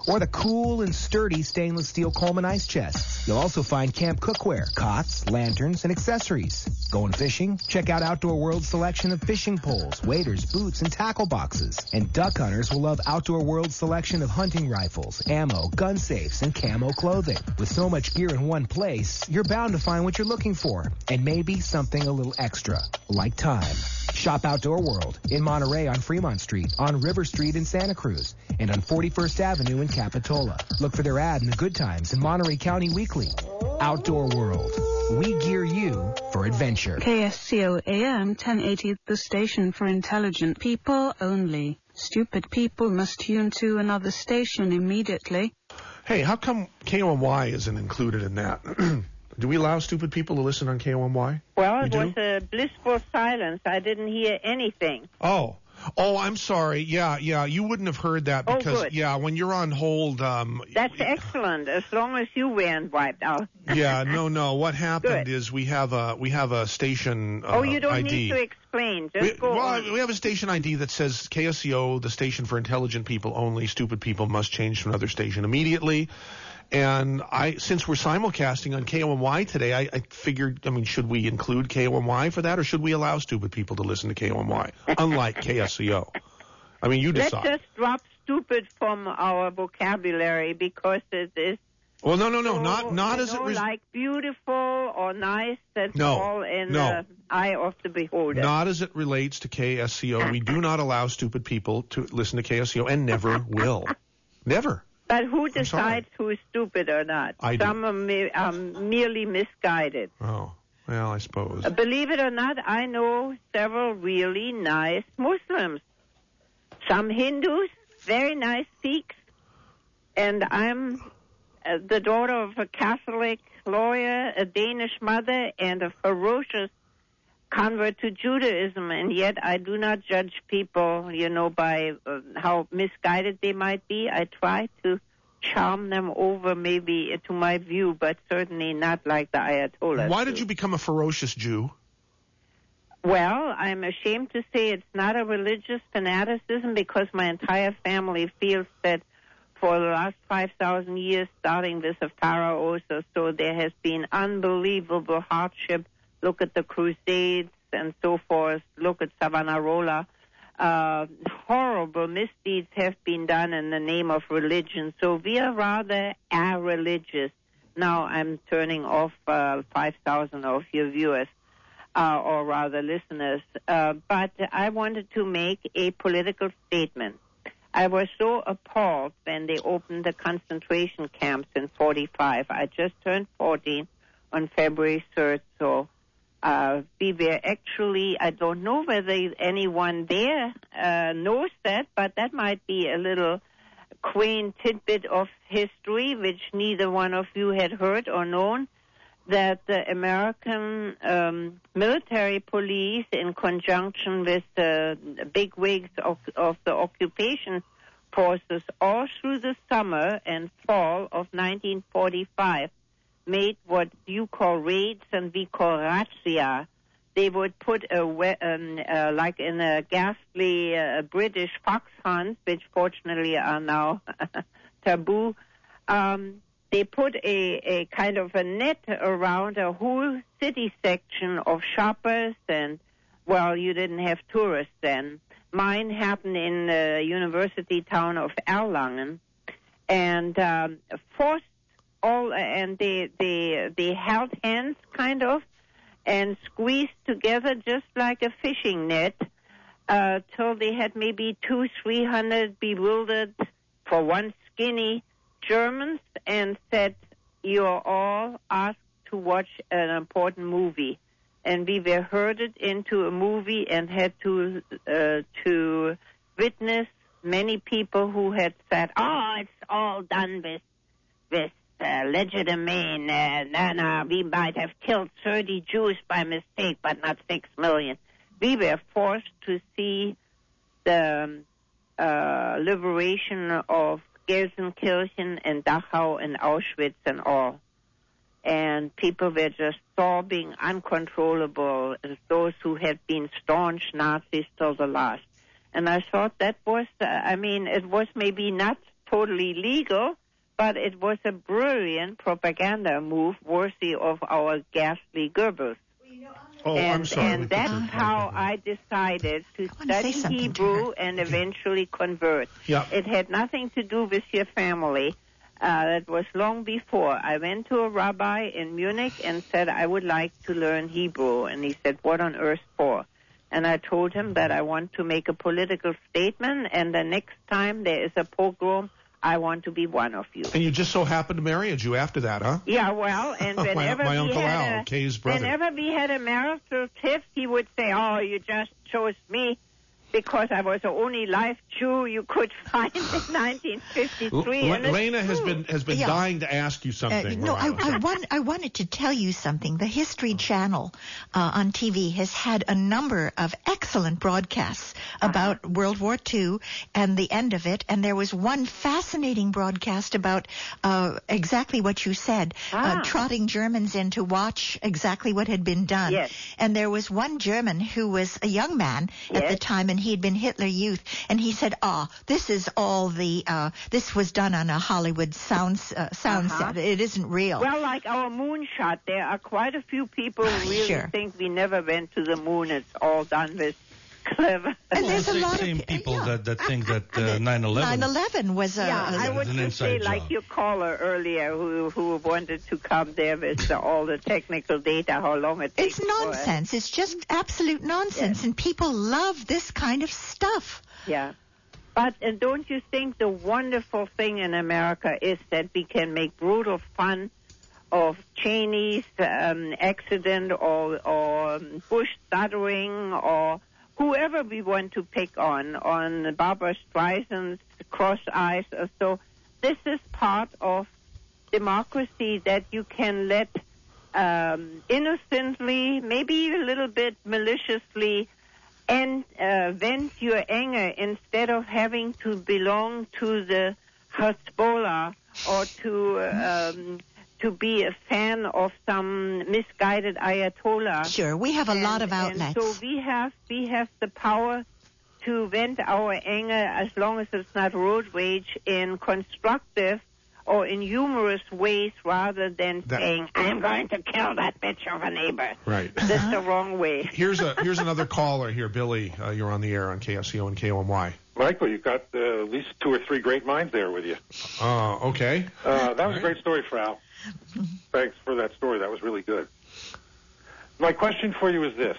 or the cool and sturdy stainless steel Coleman ice chests. You'll also find camp cookware, cots, lanterns, and accessories. Going fishing? Check out Outdoor World's selection of fishing poles, waders, boots, and tackle boxes. And duck hunters will love Outdoor World's selection of hunting rifles, ammo, gun safes, and camo clothing. With so much gear in one place, you're bound to find what you're looking for, and maybe something a little extra, like time. Shop Outdoor World in Monterey on Fremont Street, on River Street in Santa Cruz, and on 41st Avenue in Capitola. Look for their ad in the Good Times in Monterey County Weekly. Outdoor World. We gear you for adventure. KSCO AM 1080, the station for intelligent people only. Stupid people must tune to another station immediately. Hey, how come KOMY isn't included in that? Do we allow stupid people to listen on KOMY? Well, it was a blissful silence. I didn't hear anything. Oh, I'm sorry. Yeah, you wouldn't have heard that because, when you're on hold... That's excellent, as long as you weren't wiped out. No. What happened is we have a station you don't ID. need to explain. Just go on. We have a station ID that says KSCO, the station for intelligent people only. Stupid people must change to another station immediately. And since we're simulcasting on KOMY today, I figured, should we include KOMY for that, or should we allow stupid people to listen to KOMY, unlike KSCO? You decide. Let's just drop stupid from our vocabulary because it is. Well, no, not as it like beautiful or nice that fall in the eye of the beholder. Not as it relates to KSCO. We do not allow stupid people to listen to KSCO, and never will. Never. But who decides who is stupid or not? Some are merely misguided. Oh, well, I suppose. Believe it or not, I know several really nice Muslims. Some Hindus, very nice Sikhs. And I'm the daughter of a Catholic lawyer, a Danish mother, and a ferocious convert to Judaism, and yet I do not judge people, by how misguided they might be. I try to charm them over maybe to my view, but certainly not like the Ayatollah. Why did you become a ferocious Jew? Well, I'm ashamed to say it's not a religious fanaticism because my entire family feels that for the last 5,000 years, starting with the pharaohs or so, there has been unbelievable hardship. Look at the Crusades and so forth. Look at Savonarola. Horrible misdeeds have been done in the name of religion. So we are rather irreligious. Now I'm turning off 5,000 of your viewers, or rather listeners. But I wanted to make a political statement. I was so appalled when they opened the concentration camps in 45. I just turned 14 on February 3rd, so... we were actually, I don't know whether anyone there knows that, but that might be a little quaint tidbit of history, which neither one of you had heard or known, that the American military police, in conjunction with the big wigs of the occupation forces, all through the summer and fall of 1945, made what you call raids and we call razzia. They would put like in a ghastly British fox hunt, which fortunately are now taboo. They put a kind of a net around a whole city section of shoppers, and you didn't have tourists then. Mine happened in the university town of Erlangen, and forced and they held hands kind of and squeezed together just like a fishing net till they had maybe 200-300 bewildered, for one skinny, Germans, and said, "You're all asked to watch an important movie." And we were herded into a movie and had to witness many people who had said, it's all done with legerdemain. We might have killed 30 Jews by mistake, but not 6 million. We were forced to see the liberation of Gelsenkirchen and Dachau and Auschwitz and all. And people were just sobbing uncontrollable, as those who had been staunch Nazis till the last. And I thought that was, it was maybe not totally legal, but it was a brilliant propaganda move worthy of our ghastly Goebbels. Oh, I'm sorry. And that's how I decided to study Hebrew and eventually convert. Yeah. It had nothing to do with your family. That was long before. I went to a rabbi in Munich and said I would like to learn Hebrew. And he said, what on earth for? And I told him that I want to make a political statement, and the next time there is a pogrom, I want to be one of you. And you just so happened to marry a Jew after that, huh? Yeah, well, and whenever my we Uncle had Al, Kay's brother. whenever we had a marital tiff, he would say, "Oh, you just chose me because I was the only live Jew you could find in 1953." Lena has been Yeah. dying to ask you something. No, I wanted to tell you something. The History Channel on TV has had a number of excellent broadcasts about World War II and the end of it, and there was one fascinating broadcast about exactly what you said, trotting Germans in to watch exactly what had been done. Yes. And there was one German who was a young man at the time, and he had been Hitler Youth, and he said, this is all this was done on a Hollywood sound set. It isn't real. Well, like our moonshot, there are quite a few people who really think we never went to the moon. It's all done with clever. And there's a lot same of people that think that 9/11. 9/11 was I would an just say, inside like job. your caller earlier, who wanted to come there with all the technical data, how long it takes. It's nonsense. It's just absolute nonsense, and people love this kind of stuff. Yeah. But don't you think the wonderful thing in America is that we can make brutal fun of Cheney's accident or Bush stuttering or whoever we want to pick on Barbara Streisand's cross eyes or so. This is part of democracy that you can let innocently, maybe a little bit maliciously, and vent your anger instead of having to belong to the Hezbollah or to be a fan of some misguided Ayatollah. Sure, we have a lot of outlets. And so we have the power to vent our anger as long as it's not road rage in constructive or in humorous ways rather than saying, I'm going to kill that bitch of a neighbor. Right. That's the wrong way. Here's another caller here. Billy, you're on the air on KSCO and KOMY. Michael, you've got at least 2 or 3 great minds there with you. Okay. That was a great story, Frau. Thanks for that story. That was really good. My question for you is this.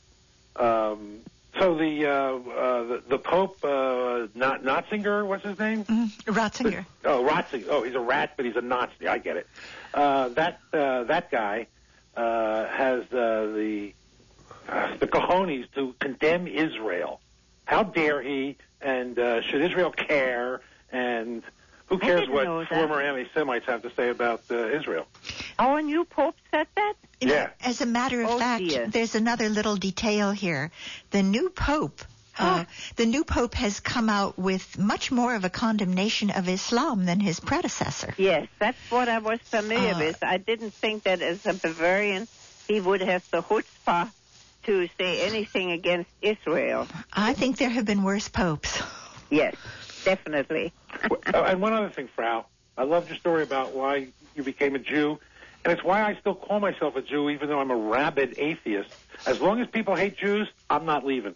So the Pope, Notzinger, what's his name? Ratzinger. Ratzinger. Oh, he's a rat, but he's a Nazi. I get it. That guy has the cojones to condemn Israel. How dare he? And should Israel care? And who cares what former anti-Semites have to say about Israel? Our new Pope said that? Yeah. As a matter of fact, there's another little detail here. The new Pope has come out with much more of a condemnation of Islam than his predecessor. Yes, that's what I was familiar with. I didn't think that as a Bavarian he would have the chutzpah to say anything against Israel. I think there have been worse popes. Yes, definitely. And one other thing, Frau. I loved your story about why you became a Jew. And it's why I still call myself a Jew, even though I'm a rabid atheist. As long as people hate Jews, I'm not leaving.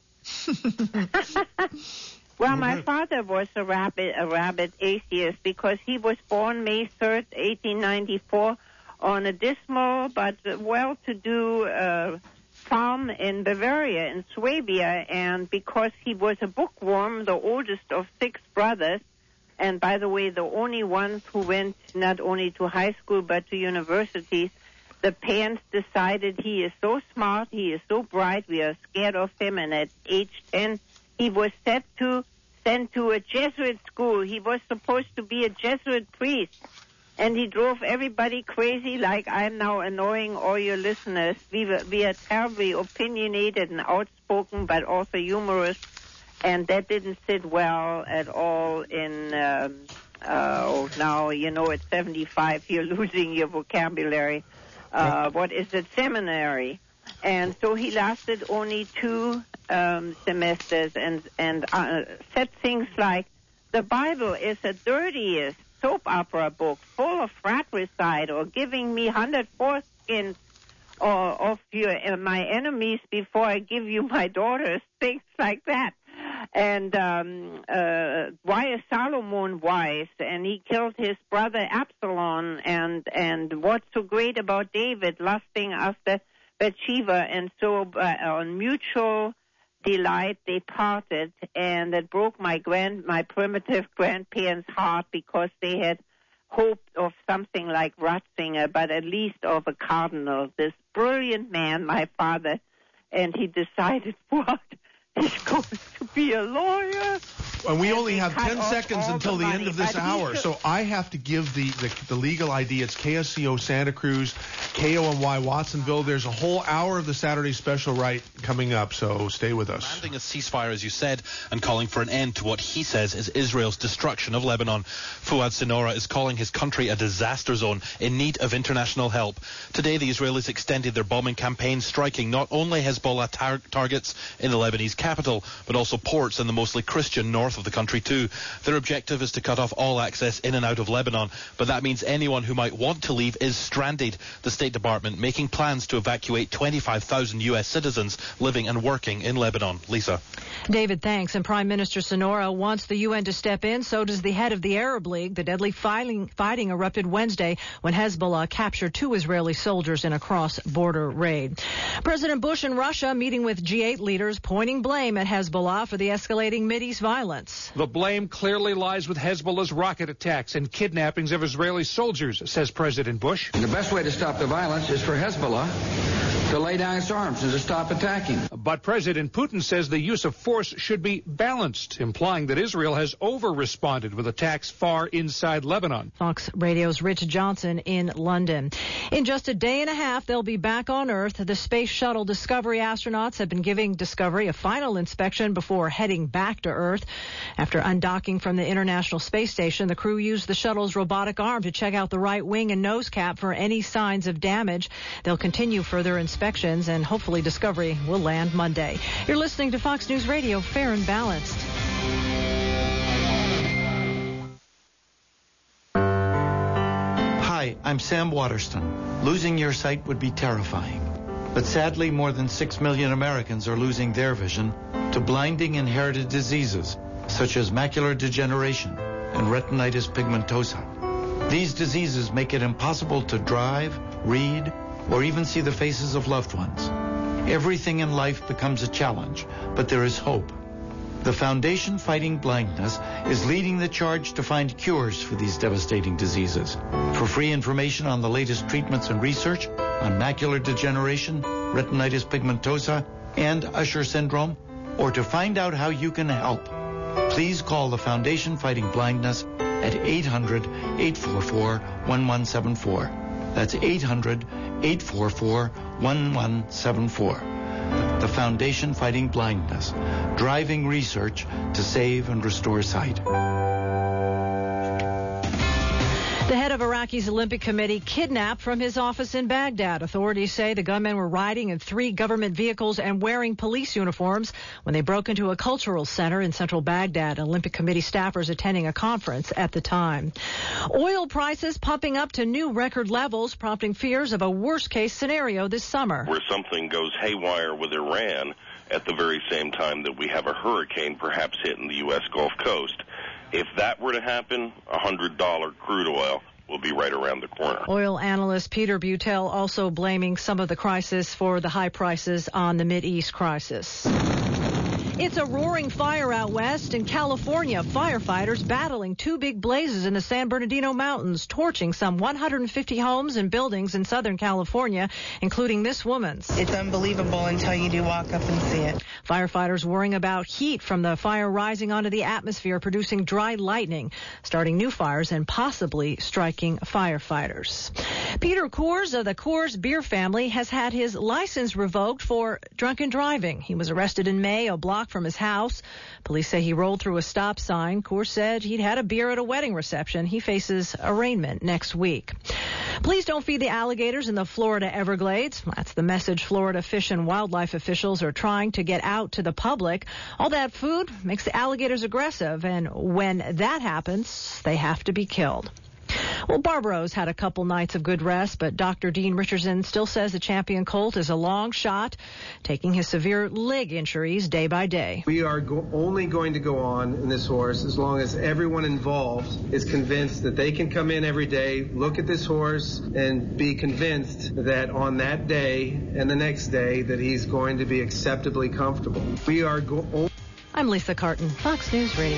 Well, my father was a rabid atheist because he was born May 3rd, 1894, on a dismal but well-to-do farm in Bavaria, in Swabia. And because he was a bookworm, the oldest of 6 brothers, and by the way, the only ones who went not only to high school but to universities, the parents decided he is so smart, he is so bright, we are scared of him, and at age 10, he was sent to a Jesuit school. He was supposed to be a Jesuit priest, and he drove everybody crazy like I'm now annoying all your listeners. We are terribly opinionated and outspoken, but also humorous. And that didn't sit well at all in, now, at 75, you're losing your vocabulary. What is it? Seminary. And so he lasted only 2 semesters and said things like, The Bible is the dirtiest soap opera book, full of fratricide or giving me 100 foreskins of my enemies before I give you my daughters, things like that. And why is Solomon wise? And he killed his brother Absalom. And what's so great about David lusting after Bathsheba? And so on mutual delight they parted, and it broke my primitive grandparents' heart because they had hoped of something like Ratzinger, but at least of a cardinal. This brilliant man, my father, and he decided, what? He's going to be a lawyer. And we only have 10 seconds until the end of this hour, so I have to give the legal ID. It's KSCO Santa Cruz, KOMY Watsonville. There's a whole hour of the Saturday special right coming up, so stay with us. Demanding a ceasefire, as you said, and calling for an end to what he says is Israel's destruction of Lebanon. Fouad Sinora is calling his country a disaster zone in need of international help. Today, the Israelis extended their bombing campaign, striking not only Hezbollah targets in the Lebanese capital, but also ports in the mostly Christian north of the country too. Their objective is to cut off all access in and out of Lebanon, but that means anyone who might want to leave is stranded. The State Department making plans to evacuate 25,000 U.S. citizens living and working in Lebanon. Lisa. David, thanks. And Prime Minister Sonora wants the UN to step in. So does the head of the Arab League. The deadly fighting erupted Wednesday when Hezbollah captured 2 Israeli soldiers in a cross-border raid. President Bush in Russia meeting with G8 leaders, pointing blame at Hezbollah for the escalating Mideast violence. The blame clearly lies with Hezbollah's rocket attacks and kidnappings of Israeli soldiers, says President Bush. The best way to stop the violence is for Hezbollah to lay down its arms and to stop attacking. But President Putin says the use of force should be balanced, implying that Israel has over-responded with attacks far inside Lebanon. Fox Radio's Rich Johnson in London. In just a day and a half, they'll be back on Earth. The Space Shuttle Discovery astronauts have been giving Discovery a final inspection before heading back to Earth. After undocking from the International Space Station, the crew used the shuttle's robotic arm to check out the right wing and nose cap for any signs of damage. They'll continue further inspections, and hopefully Discovery will land Monday. You're listening to Fox News Radio, Fair and Balanced. Hi, I'm Sam Waterston. Losing your sight would be terrifying. But sadly, more than 6 million Americans are losing their vision to blinding inherited diseases such as macular degeneration and retinitis pigmentosa. These diseases make it impossible to drive, read, or even see the faces of loved ones. Everything in life becomes a challenge, but there is hope. The Foundation Fighting Blindness is leading the charge to find cures for these devastating diseases. For free information on the latest treatments and research on macular degeneration, retinitis pigmentosa, and Usher syndrome, or to find out how you can help, please call the Foundation Fighting Blindness at 800-844-1174. That's 800-844-1174. The Foundation Fighting Blindness, driving research to save and restore sight. The head of Iraqi's Olympic Committee kidnapped from his office in Baghdad. Authorities say the gunmen were riding in 3 government vehicles and wearing police uniforms when they broke into a cultural center in central Baghdad. Olympic Committee staffers attending a conference at the time. Oil prices pumping up to new record levels, prompting fears of a worst-case scenario this summer. Where something goes haywire with Iran at the very same time that we have a hurricane perhaps hitting the U.S. Gulf Coast. If that were to happen, $100 crude oil will be right around the corner. Oil analyst Peter Butel also blaming some of the crisis for the high prices on the Mideast crisis. It's a roaring fire out west in California. Firefighters battling 2 big blazes in the San Bernardino Mountains, torching some 150 homes and buildings in Southern California, including this woman's. It's unbelievable until you do walk up and see it. Firefighters worrying about heat from the fire rising onto the atmosphere, producing dry lightning, starting new fires and possibly striking firefighters. Peter Coors of the Coors Beer family has had his license revoked for drunken driving. He was arrested in May, a block from his house. Police say he rolled through a stop sign. Coors said he'd had a beer at a wedding reception. He faces arraignment next week. Please don't feed the alligators in the Florida Everglades. That's the message Florida Fish and Wildlife officials are trying to get out to the public. All that food makes the alligators aggressive, and when that happens, they have to be killed. Well, Barbro's had a couple nights of good rest, but Dr. Dean Richardson still says the champion colt is a long shot, taking his severe leg injuries day by day. We are only going to go on in this horse as long as everyone involved is convinced that they can come in every day, look at this horse, and be convinced that on that day and the next day that he's going to be acceptably comfortable. We are I'm Lisa Carton, Fox News Radio.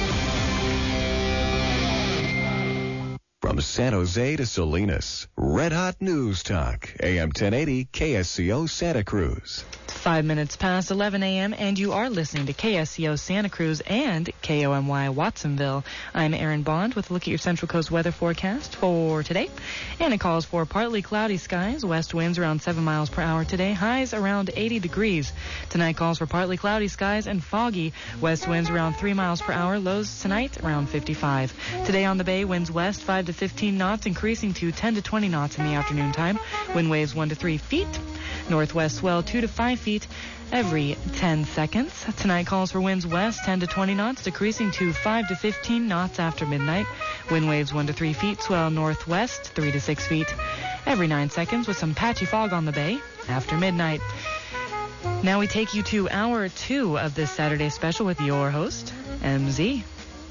From San Jose to Salinas, Red Hot News Talk, AM 1080 KSCO Santa Cruz. 5 minutes past 11 a.m. and you are listening to KSCO Santa Cruz and KOMY Watsonville. I'm Erin Bond with a look at your Central Coast weather forecast for today. And it calls for partly cloudy skies, west winds around 7 miles per hour today, highs around 80 degrees. Tonight calls for partly cloudy skies and foggy, west winds around 3 miles per hour, lows tonight around 55. Today on the Bay, winds west 5 to 15 knots, increasing to 10 to 20 knots in the afternoon time. Wind waves 1 to 3 feet. Northwest swell 2 to 5 feet every 10 seconds. Tonight calls for winds west 10 to 20 knots, decreasing to 5 to 15 knots after midnight. Wind waves 1 to 3 feet, swell northwest 3 to 6 feet every 9 seconds with some patchy fog on the Bay after midnight. Now we take you to hour 2 of this Saturday special with your host, MZ.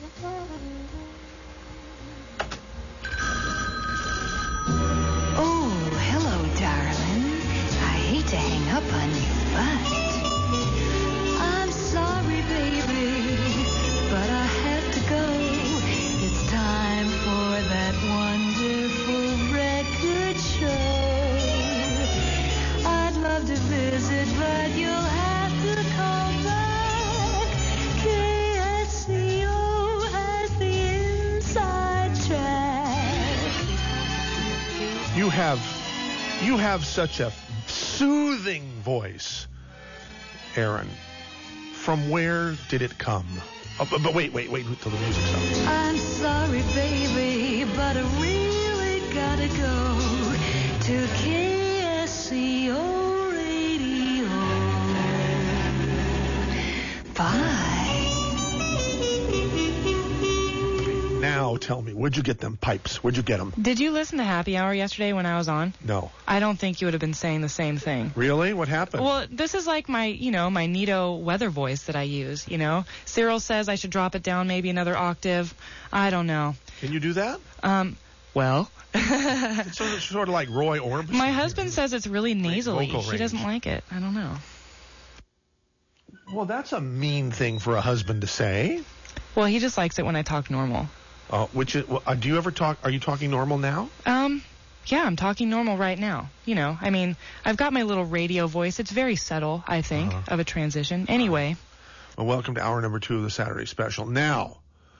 To hang up on you, but I'm sorry, baby, but I have to go. It's time for that wonderful record show. I'd love to visit, but you'll have to call back. KSCO has the inside track. You have such a soothing voice, Aaron. From where did it come? Oh, but wait till the music stops. I'm sorry, baby, but I really gotta go to KSCO Radio. Bye. Now tell me, where'd you get them pipes? Where'd you get them? Did you listen to Happy Hour yesterday when I was on? No. I don't think you would have been saying the same thing. Really? What happened? Well, this is like my Nito weather voice that I use, Cyril says I should drop it down maybe another octave. I don't know. Can you do that? Well. It's sort of like Roy Orbison. My husband says it's really nasally. He doesn't like it. I don't know. Well, that's a mean thing for a husband to say. Well, he just likes it when I talk normal. Do you ever talk? Are you talking normal now? Yeah, I'm talking normal right now. I've got my little radio voice. It's very subtle, I think, of a transition. Anyway. Well, welcome to hour number 2 of the Saturday special. Now,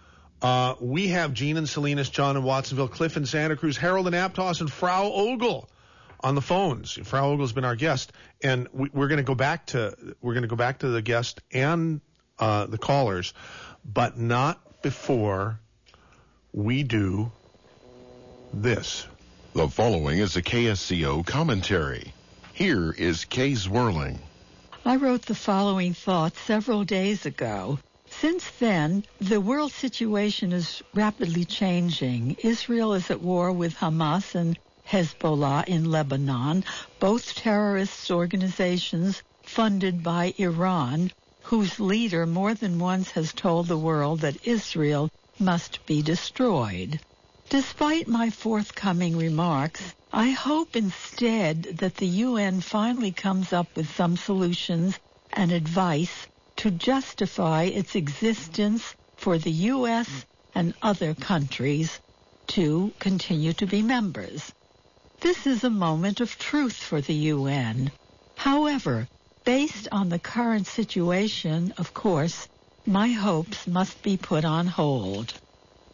we have Gene in Salinas, John in Watsonville, Cliff in Santa Cruz, Harold in Aptos, and Frau Ogle on the phones. Frau Ogle's been our guest, and we're going to go back to the guest and the callers, but not before we do this. The following is a KSCO commentary. Here is Kay Zwerling. I wrote the following thoughts several days ago. Since then, the world situation is rapidly changing. Israel is at war with Hamas and Hezbollah in Lebanon, both terrorist organizations funded by Iran, whose leader more than once has told the world that Israel must be destroyed. Despite my forthcoming remarks, I hope instead that the UN finally comes up with some solutions and advice to justify its existence for the U.S. and other countries to continue to be members. This is a moment of truth for the UN. However, based on the current situation, of course, my hopes must be put on hold.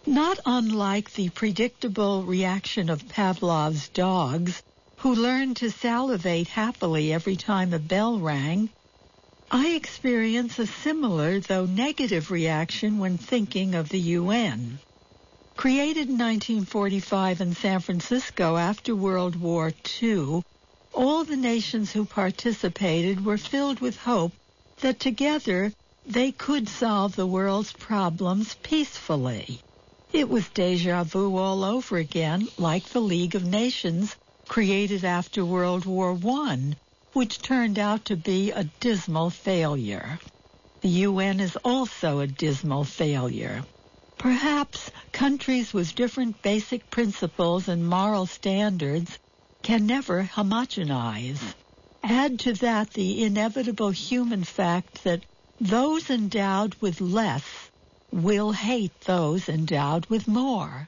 Not unlike the predictable reaction of Pavlov's dogs, who learned to salivate happily every time a bell rang, I experience a similar, though negative, reaction when thinking of the UN. Created in 1945 in San Francisco after World War II, all the nations who participated were filled with hope that together they could solve the world's problems peacefully. It was déjà vu all over again, like the League of Nations created after World War I, which turned out to be a dismal failure. The UN is also a dismal failure. Perhaps countries with different basic principles and moral standards can never homogenize. Add to that the inevitable human fact that those endowed with less will hate those endowed with more.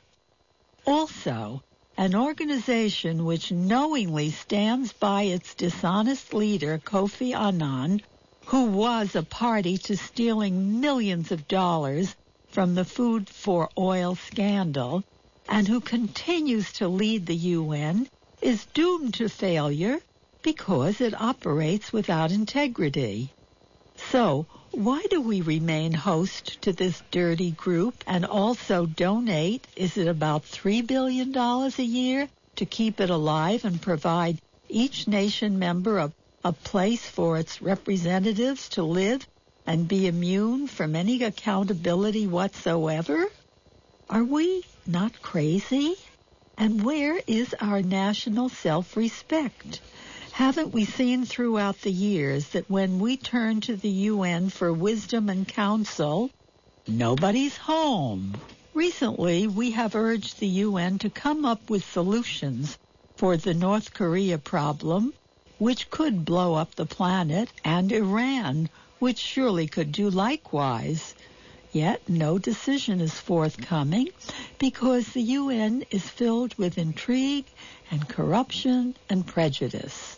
Also, an organization which knowingly stands by its dishonest leader, Kofi Annan, who was a party to stealing millions of dollars from the Food for Oil scandal, and who continues to lead the UN, is doomed to failure because it operates without integrity. So, why do we remain host to this dirty group and also donate, is it about $3 billion a year, to keep it alive and provide each nation member a place for its representatives to live and be immune from any accountability whatsoever? Are we not crazy? And where is our national self-respect? Haven't we seen throughout the years that when we turn to the UN for wisdom and counsel, nobody's home? Recently, we have urged the UN to come up with solutions for the North Korea problem, which could blow up the planet, and Iran, which surely could do likewise. Yet no decision is forthcoming because the UN is filled with intrigue and corruption and prejudice.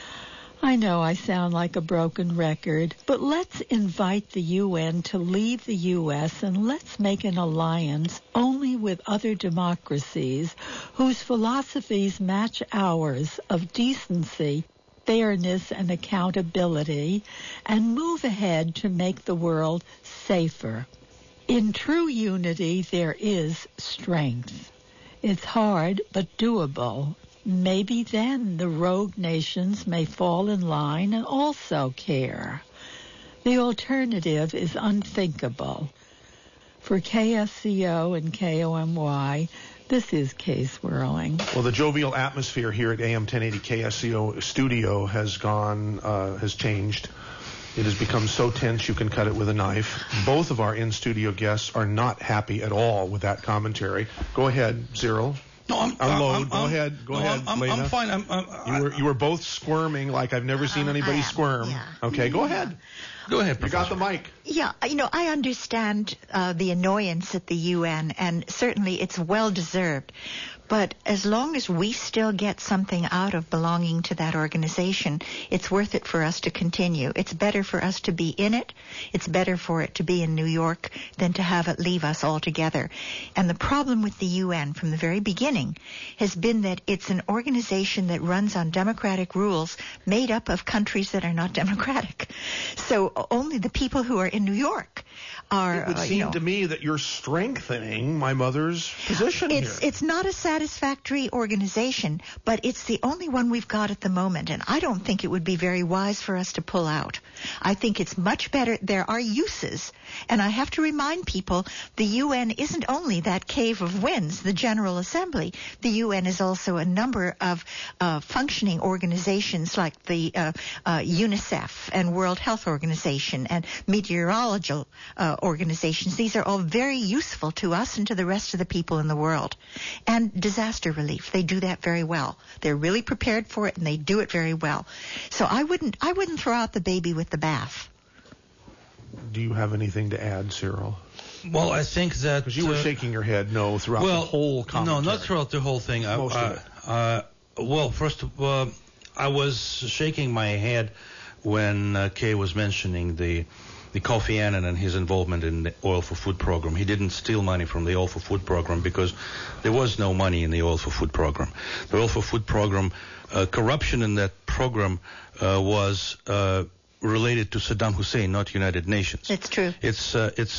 I know I sound like a broken record, but let's invite the UN to leave the U.S. and let's make an alliance only with other democracies whose philosophies match ours of decency, fairness, and accountability, and move ahead to make the world safer. In true unity, there is strength. It's hard, but doable. Maybe then the rogue nations may fall in line and also care. The alternative is unthinkable. For KSCO and KOMY, this is Kay Swirling. Well, the jovial atmosphere here at AM 1080 KSCO studio has changed. It has become so tense you can cut it with a knife. Both of our in-studio guests are not happy at all with that commentary. Go ahead, Cyril. No, Unload. Go ahead, Lena. I'm fine. You were both squirming like I've never seen anybody squirm. Yeah. Okay, go ahead. Go ahead, You got the mic. Yeah, I understand the annoyance at the UN, and certainly it's well-deserved. But as long as we still get something out of belonging to that organization, it's worth it for us to continue. It's better for us to be in it. It's better for it to be in New York than to have it leave us altogether. And the problem with the UN from the very beginning has been that it's an organization that runs on democratic rules made up of countries that are not democratic. So only the people who are in New York are, It would seem to me that you're strengthening my mother's position here. It's not a satisfactory organization, but it's the only one we've got at the moment, and I don't think it would be very wise for us to pull out. I think it's much better. There are uses, and I have to remind people the UN isn't only that cave of winds, the General Assembly. The UN is also a number of functioning organizations like the UNICEF and World Health Organization and meteorological organizations. These are all very useful to us and to the rest of the people in the world. And disaster relief, they do that very well. They're really prepared for it, and they do it very well. So I wouldn't throw out the baby with the bath. Do you have anything to add, Cyril? Well, I think that... Because you were shaking your head no throughout the whole commentary. No, not throughout the whole thing. Most of it. Well, first of all, I was shaking my head when Kay was mentioning the Kofi Annan and his involvement in the Oil for Food program. He didn't steal money from the Oil for Food program because there was no money in the Oil for Food program. The Oil for Food program, corruption in that program was related to Saddam Hussein, not United Nations. It's true. It's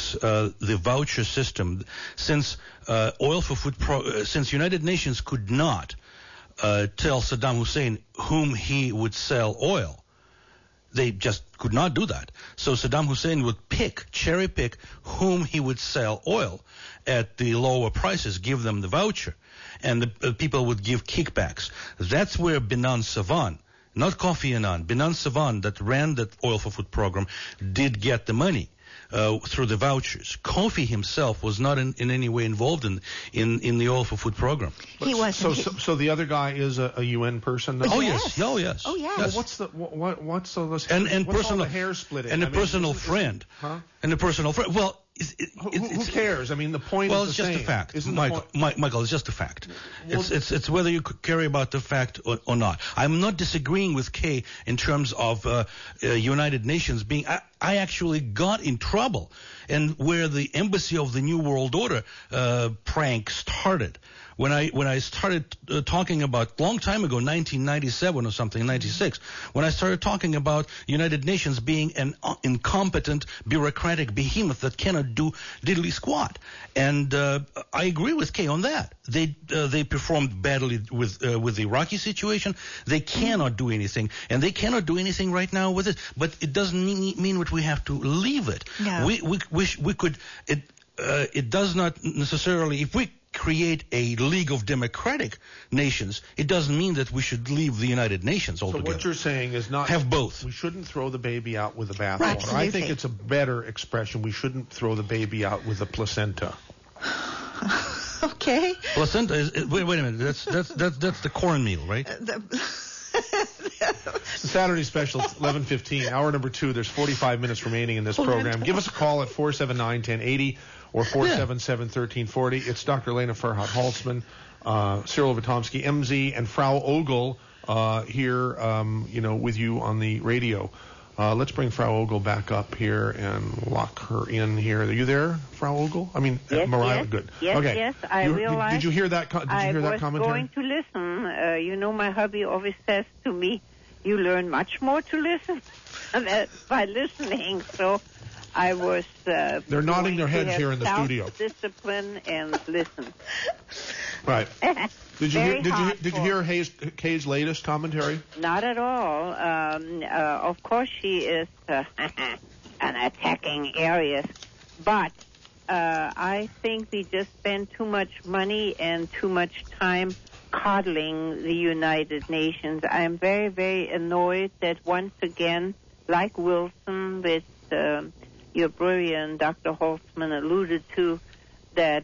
the voucher system. Since Oil for Food since United Nations could not tell Saddam Hussein whom he would sell oil, they just could not do that. So Saddam Hussein would cherry pick whom he would sell oil at the lower prices, give them the voucher, and the people would give kickbacks. That's where Benan Savan, not Kofi Annan, Benan Savan, that ran that Oil for Food program, did get the money through the vouchers. Kofi himself was not in any way involved in the Oil for Food program. He wasn't. So the other guy is a UN person? Oh yes. Oh yes. Oh yes. Well, what's the and what's personal all the hair splitting? And a personal friend. Huh? And a personal friend. Well, who cares? I mean, the point is it's just a fact. Isn't Michael, it's just a fact. It's whether you care about the fact or not. I'm not disagreeing with Kay in terms of United Nations being. I actually got in trouble, and where the Embassy of the New World Order prank started. When I started talking about, long time ago, 1997 or something, 96, when I started talking about United Nations being an incompetent bureaucratic behemoth that cannot do diddly squat. And I agree with Kay on that. They performed badly with the Iraqi situation. They cannot do anything, and they cannot do anything right now with it. But it doesn't mean that we have to leave it. No. We could. It does not necessarily. If we create a League of Democratic Nations, it doesn't mean that we should leave the United Nations altogether. So what you're saying is not have both. We shouldn't throw the baby out with the bathwater. Right, I think it's a better expression. We shouldn't throw the baby out with the placenta. Okay. Placenta is wait a minute. That's the cornmeal, right? It's the Saturday special. It's 11:15, hour number 2. There's 45 minutes remaining in this program. Give us a call at 479-1080 or 477-1340. It's Dr. Elena Farhat-Holtzman, Cyril Vitomsky, MZ, and Frau Ogle here, with you on the radio. Let's bring Frau Ogle back up here and lock her in here. Are you there, Frau Ogle? I mean, yes, Mariah, yes, good. Yes, okay. yes, I realized. Did you hear that? Commentary? I was going to listen. My hubby always says to me, you learn much more to listen by listening. So I was. They're nodding their heads here in the studio. Discipline and listen. Right. Did you hear Kay's latest commentary? Not at all. Of course, she is an attacking Aries, but I think we just spend too much money and too much time coddling the United Nations. I am very, very annoyed that once again, like Wilson, with your brilliant Dr. Holtzman alluded to, that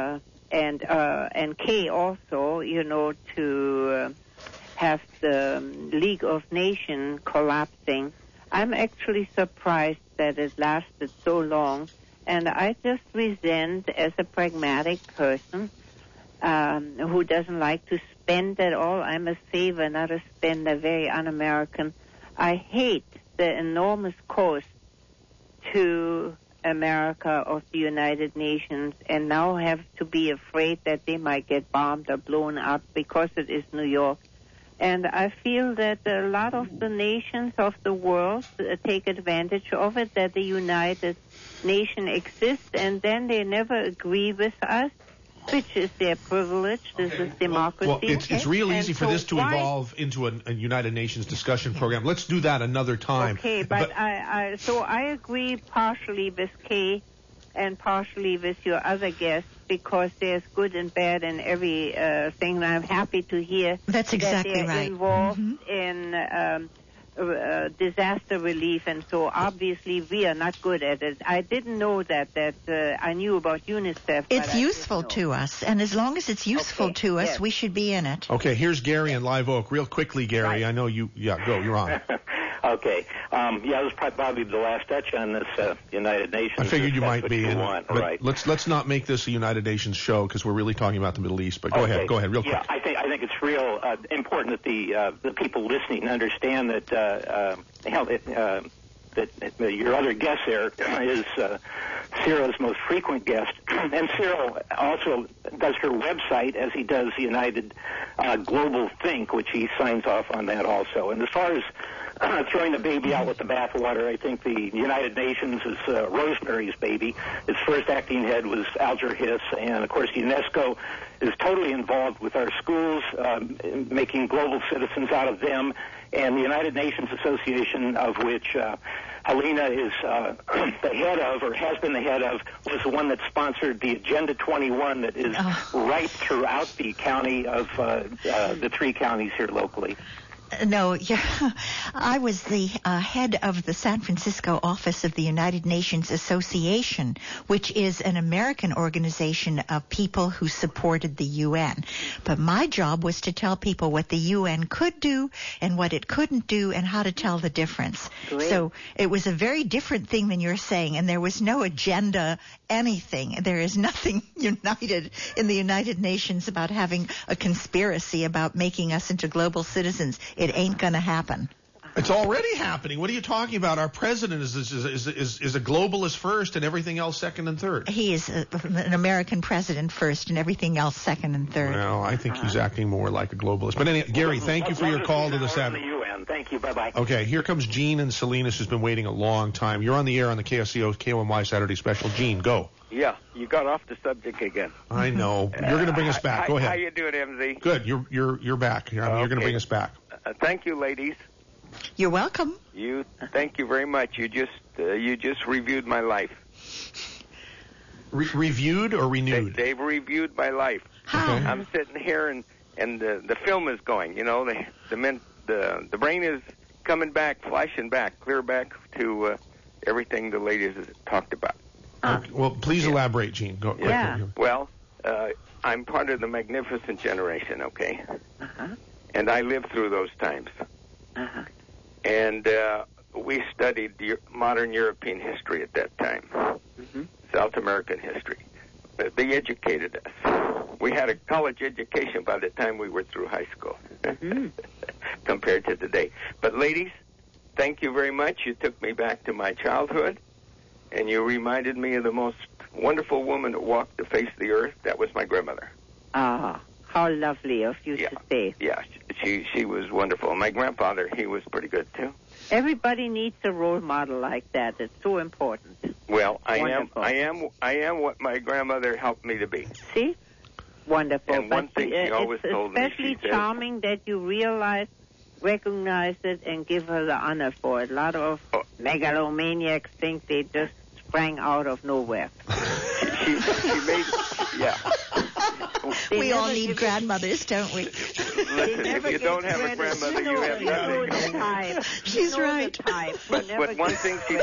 and Kay also, to have the League of Nations collapsing. I'm actually surprised that it lasted so long, and I just resent, as a pragmatic person who doesn't like to spend at all. I'm a saver, not a spender, very un-American. I hate the enormous cost to America of the United Nations, and now have to be afraid that they might get bombed or blown up because it is New York. And I feel that a lot of the nations of the world take advantage of it, that the United Nations exists, and then they never agree with us, which is their privilege. This is democracy. Well, it's real easy for this to evolve into a United Nations discussion program. Let's do that another time. Okay, but I agree partially with Kay and partially with your other guests, because there's good and bad in every thing, and I'm happy to hear that's exactly that they're right. involved in disaster relief, and so obviously we are not good at it. I didn't know that I knew about UNICEF. It's useful to us, and as long as it's useful to us, we should be in it. Okay, here's Gary in Live Oak. Real quickly, Gary, right. I know you. Yeah, go. You're on. Okay. This is probably the last touch on this United Nations. I figured you might be. But right. Let's not make this a United Nations show, because we're really talking about the Middle East. But go ahead, real quick. Yeah, I think it's real important that the people listening understand that the that your other guest there is Cyril's most frequent guest. And Cyril also does her website as he does the United Global Think, which he signs off on that also. And as far as throwing the baby out with the bathwater, I think the United Nations is Rosemary's baby. Its first acting head was Alger Hiss, and of course UNESCO is totally involved with our schools, making global citizens out of them, and the United Nations Association, of which Helena is the head of, or has been the head of, was the one that sponsored the Agenda 21 that is right throughout the county of the 3 counties here locally. No, I was the head of the San Francisco office of the United Nations Association, which is an American organization of people who supported the UN. But my job was to tell people what the UN could do and what it couldn't do and how to tell the difference. Great. So it was a very different thing than you're saying, and there was no agenda, anything. There is nothing united in the United Nations about having a conspiracy about making us into global citizens. It ain't going to happen. It's already happening. What are you talking about? Our president is a globalist first and everything else second and third. He is an American president first and everything else second and third. Well, I think he's acting more like a globalist. But anyway, Gary, thank you for your call to the Saturday. Thank you. Bye-bye. Okay, here comes Gene in Salinas, who's been waiting a long time. You're on the air on the KSCO KOMY Saturday Special. Gene, go. Yeah, you got off the subject again. I know. You're going to bring us back. Go ahead. How you doing, MZ? Good. You're back. You're going to bring us back. Thank you, ladies. You're welcome. Thank you very much. You just reviewed my life. Reviewed or renewed? They've reviewed my life. How? Okay. I'm sitting here and the film is going. You know, the brain is coming back, flashing back, clear back to everything the ladies have talked about. Okay. Well, please elaborate, Gene. Go. Yeah. Well, I'm part of the magnificent generation, okay? Uh-huh. And I lived through those times. Uh-huh. And we studied modern European history at that time, Mm-hmm. South American history. They educated us. We had a college education by the time we were through high school, compared to today. But ladies, thank you very much. You took me back to my childhood, and you reminded me of the most wonderful woman that walked the face of the earth. That was my grandmother. Ah, how lovely of you to say. Yeah, she was wonderful. My grandfather, he was pretty good too. Everybody needs a role model like that. It's so important. Well, I Wonderful. am what my grandmother helped me to be. See? Wonderful. And one thing she always told me, it's especially charming that you recognize it, and give her the honor for it. A lot of megalomaniacs think they just sprang out of nowhere. She made, yeah. We all need grandmothers, don't we? Listen, if you don't have a grandmother, you have nothing. She's right. But one thing she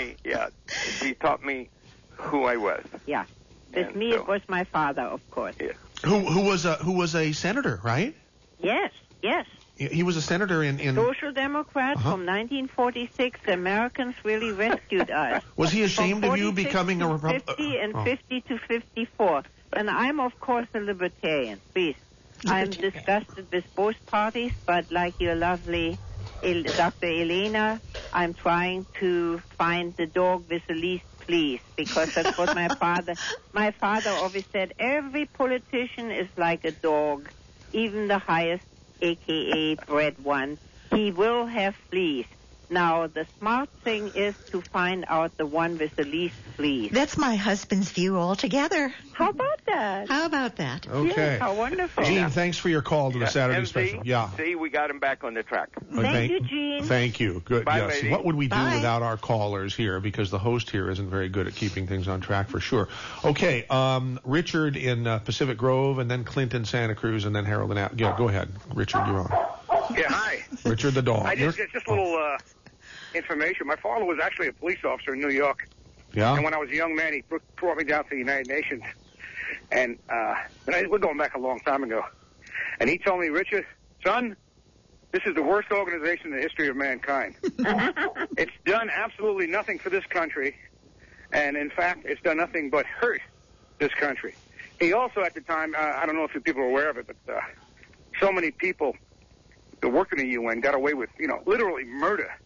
taught me who I was. Yeah. With me, it was my father, of course. Yeah. Who was a senator, right? Yes. He was a senator in Social Democrat from 1946. The Americans really rescued us. Was he ashamed of you becoming a Republican? 50 and 50 to 54. And I'm, of course, a libertarian. Please. I'm disgusted with both parties, but like your lovely Dr. Elena, I'm trying to find the dog with the least fleas, because that's what my father always said. Every politician is like a dog, even the highest, a.k.a. bred one. He will have fleas. Now, the smart thing is to find out the one with the least fleas. That's my husband's view altogether. How about that? Okay. Yes, how wonderful. Gene, thanks for your call to the Saturday MZ, Special. Yeah. See, we got him back on the track. Thank you, Gene. Thank you. Good. Bye, yes. lady. What would we do Bye. without our callers here? Because the host here isn't very good at keeping things on track for sure. Okay. Richard in Pacific Grove, and then Clint in Santa Cruz, and then Harold in Yeah, go ahead. Richard, you're on. Yeah, hi. Richard the dog. Just a little information. My father was actually a police officer in New York. Yeah. And when I was a young man, he brought me down to the United Nations. And we're going back a long time ago. And he told me, Richard, son, this is the worst organization in the history of mankind. It's done absolutely nothing for this country. And, in fact, it's done nothing but hurt this country. He also, at the time, I don't know if you people are aware of it, but so many people that worked in the UN got away with, literally murder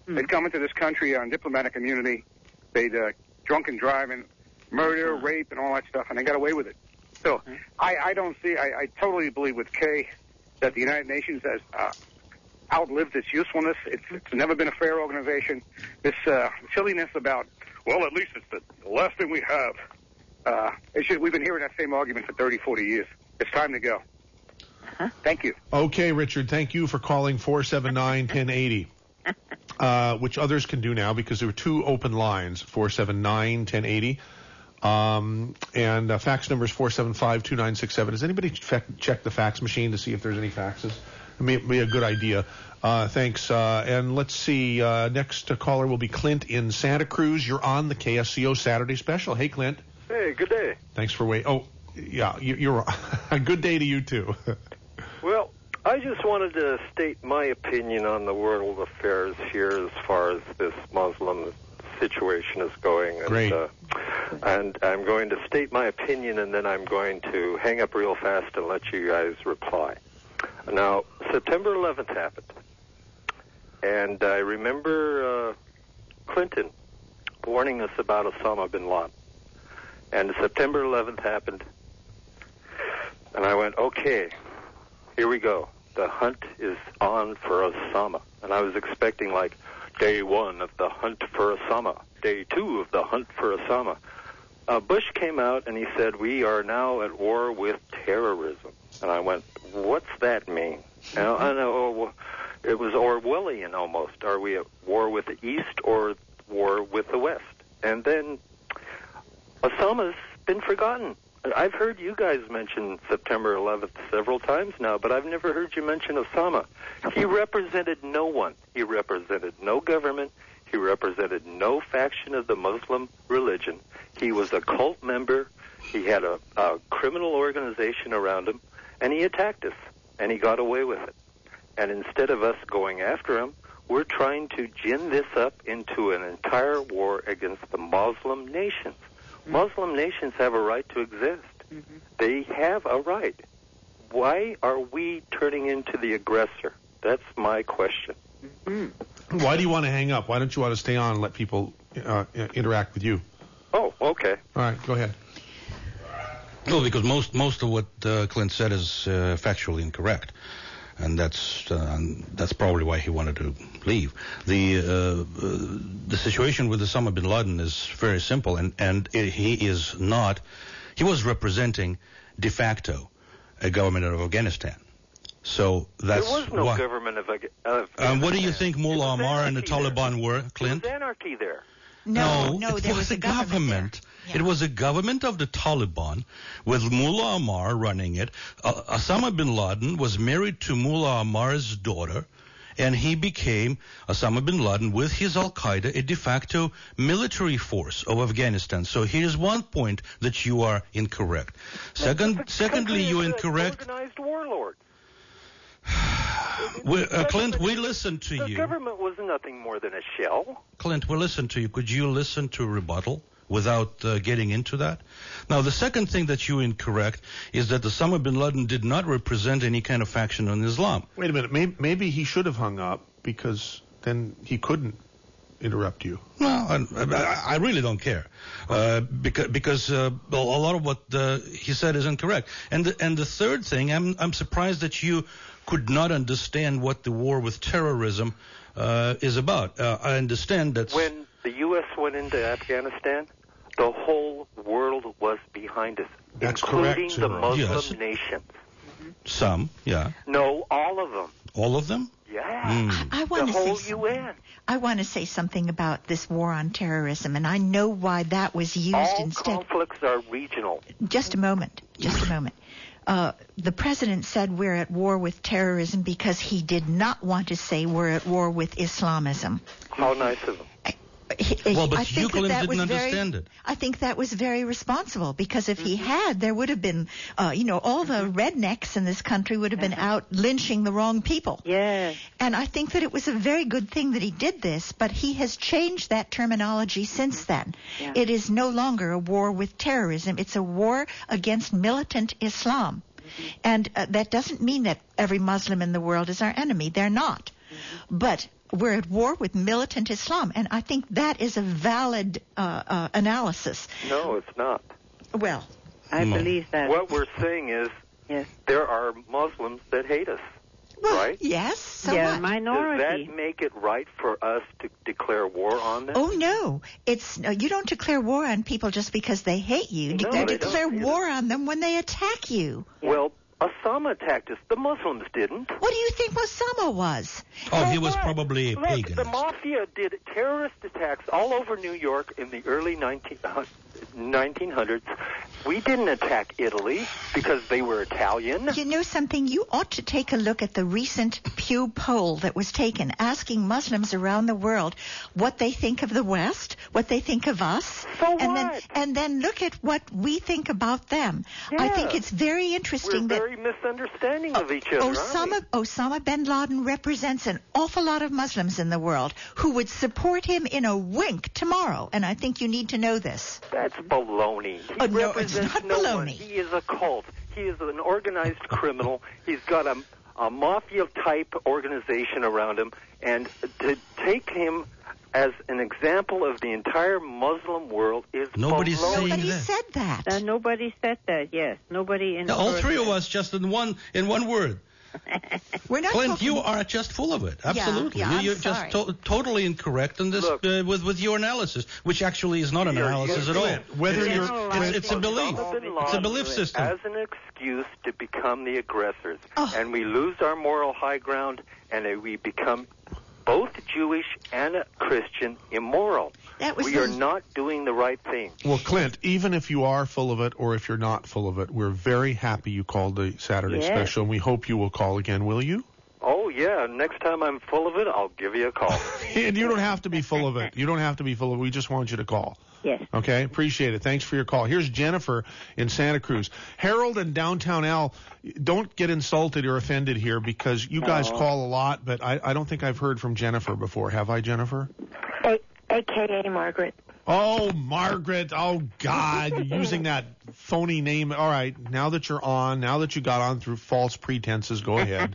They'd come into this country on diplomatic immunity. They'd drunken driving, murder, rape, and all that stuff, and they got away with it. So I don't see, I totally believe with Kay that the United Nations has outlived its usefulness. It's never been a fair organization. This silliness about, well, at least it's the last thing we have. We've been hearing that same argument for 30, 40 years. It's time to go. Thank you. Okay, Richard, thank you for calling 479-1080, which others can do now because there were two open lines, 479-1080. And fax number is 475-2967. Does anybody check the fax machine to see if there's any faxes? It may be a good idea. Thanks. And let's see. Next caller will be Clint in Santa Cruz. You're on the KSCO Saturday Special. Hey, Clint. Hey, good day. Thanks for waiting. Oh, yeah, you're a good day to you, too. Well, I just wanted to state my opinion on the world affairs here as far as this Muslim situation is going. Great. And I'm going to state my opinion, and then I'm going to hang up real fast and let you guys reply. Now, September 11th happened, and I remember Clinton warning us about Osama bin Laden. And September 11th happened, and I went, okay, here we go. The hunt is on for Osama. And I was expecting, like, day one of the hunt for Osama, day two of the hunt for Osama. Bush came out and he said, we are now at war with terrorism. And I went, what's that mean? Now, I know it was Orwellian almost. Are we at war with the East or war with the West? And then Osama's been forgotten. I've heard you guys mention September 11th several times now, but I've never heard you mention Osama. He represented no one. He represented no government. He represented no faction of the Muslim religion. He was a cult member. He had a criminal organization around him, and he attacked us, and he got away with it. And instead of us going after him, we're trying to gin this up into an entire war against the Muslim nations. Muslim nations have a right to exist. They have a right. Why are we turning into the aggressor? That's my question. Why do you want to hang up? Why don't you want to stay on and let people interact with you? Oh, okay. All right, go ahead. Well, because most of what Clint said is factually incorrect, and that's probably why he wanted to leave. The situation with Osama bin Laden is very simple, and he was representing de facto a government of Afghanistan. So that's there was no government of Afghanistan. What do you think Mullah Omar and the Taliban were, Clint? There was anarchy there. No, it was a government. Yeah. It was a government of the Taliban with Mullah Omar running it. Osama bin Laden was married to Mullah Omar's daughter, and he became, Osama bin Laden, with his Al-Qaeda, a de facto military force of Afghanistan. So here's one point that you are incorrect. Secondly, you're incorrect. Organized warlords. Clint, we listened to you. The government was nothing more than a shell. Clint, we listened to you. Could you listen to rebuttal without getting into that? Now, the second thing that you're incorrect is that Osama bin Laden did not represent any kind of faction in Islam. Wait a minute. Maybe he should have hung up because then he couldn't interrupt you. Well, I really don't care because a lot of what he said is incorrect. And the third thing, I'm surprised that you could not understand what the war with terrorism is about. I understand that when the U.S. went into Afghanistan, the whole world was behind us, That's including correct, the Muslim yes. nations. Some, yeah. No, all of them. All of them? Yeah. I want the to whole say UN. I want to say something about this war on terrorism, and I know why that was used All instead. conflicts are regional. Just a moment. The president said we're at war with terrorism because he did not want to say we're at war with Islamism. How nice of him. But you didn't understand it. I think that was very responsible because if he had, there would have been, all the rednecks in this country would have been out lynching the wrong people. Yes. And I think that it was a very good thing that he did this, but he has changed that terminology since then. Yeah. It is no longer a war with terrorism. It's a war against militant Islam. And that doesn't mean that every Muslim in the world is our enemy. They're not. But we're at war with militant Islam, and I think that is a valid analysis. No, it's not. Well, I believe that. What we're saying is there are Muslims that hate us, right? Yes. So yeah, what? minority. Does that make it right for us to declare war on them? Oh no, you don't declare war on people just because they hate you. No, you they declare don't. war on them when they attack you. Well, Osama attacked us. The Muslims didn't. What do you think Osama was? Oh, he was probably a pagan. The mafia did terrorist attacks all over New York in the early 1900s. We didn't attack Italy because they were Italian. You know something? You ought to take a look at the recent Pew poll that was taken, asking Muslims around the world what they think of the West, what they think of us, and then look at what we think about them. Yeah. I think it's very interesting We're very misunderstanding of each other. Osama bin Laden represents an awful lot of Muslims in the world who would support him in a wink tomorrow, and I think you need to know this. That's baloney. He no, it's not baloney. One. He is a cult. He is an organized criminal. He's got a mafia-type organization around him, and to take him as an example of the entire Muslim world is Nobody's baloney. saying Nobody that. said that. Nobody said that. Yes, nobody in. All three of us, just in one word. We're not Clint, talking... you are just full of it. Absolutely. Yeah, You're I'm just sorry. totally incorrect in this with your analysis, which actually is not an analysis at all. It's a belief. It's a belief system. As an excuse to become the aggressors. And we lose our moral high ground, and we become both Jewish and Christian immoral. We are not doing the right thing. Well, Clint, even if you are full of it or if you're not full of it, we're very happy you called the Saturday special, and we hope you will call again, will you? Oh, yeah. Next time I'm full of it, I'll give you a call. And you don't have to be full of it. You don't have to be full of it. We just want you to call. Yes. Okay? Appreciate it. Thanks for your call. Here's Jennifer in Santa Cruz. Harold and Downtown Al, don't get insulted or offended here because you guys call a lot, but I don't think I've heard from Jennifer before. Have I, Jennifer? AKA Margaret. Oh, Margaret. Oh, God. You're using that phony name. All right. Now that you're on, now that you got on through false pretenses, go ahead.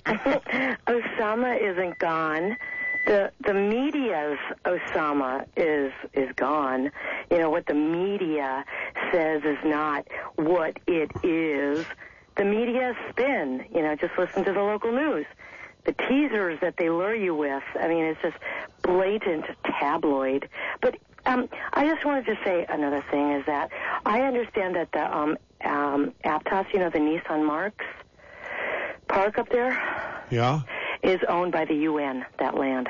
Osama isn't gone. The media's Osama is gone. You know, what the media says is not what it is. The media spin. You know, just listen to the local news. The teasers that they lure you with, I mean, it's just blatant tabloid. But I just wanted to say another thing is that I understand that the Aptos, you know, the Nissan Marks park up there, is owned by the UN, that land.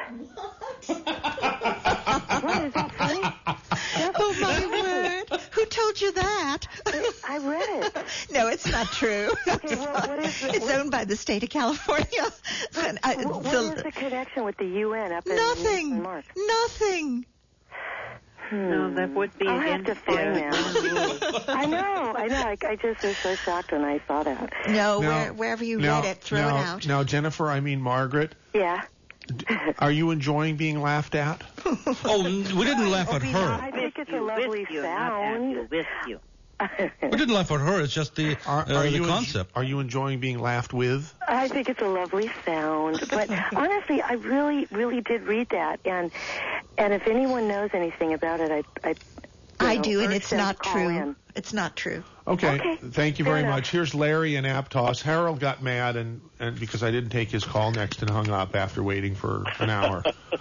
What, is that funny? Oh, my word. Who told you that? I read it. No, it's not true. Okay, well, what is it? It's owned by the state of California. What is the connection with the UN up there? Nothing. Nothing. No, that would be I'll have to find that. I know. I just was so shocked when I saw that. No, wherever you read it, throw it out. Now, Jennifer, I mean Margaret. Yeah. Are you enjoying being laughed at? Oh, we didn't laugh at her. I think it's a lovely sound. With you. We didn't laugh at her. It's just the concept. Are you enjoying being laughed with? I think it's a lovely sound. But honestly, I really, really did read that. And if anyone knows anything about it, I do, and it's not true. It's not true. Okay. Thank you very much. Here's Larry in Aptos. Harold got mad and because I didn't take his call next and hung up after waiting for an hour.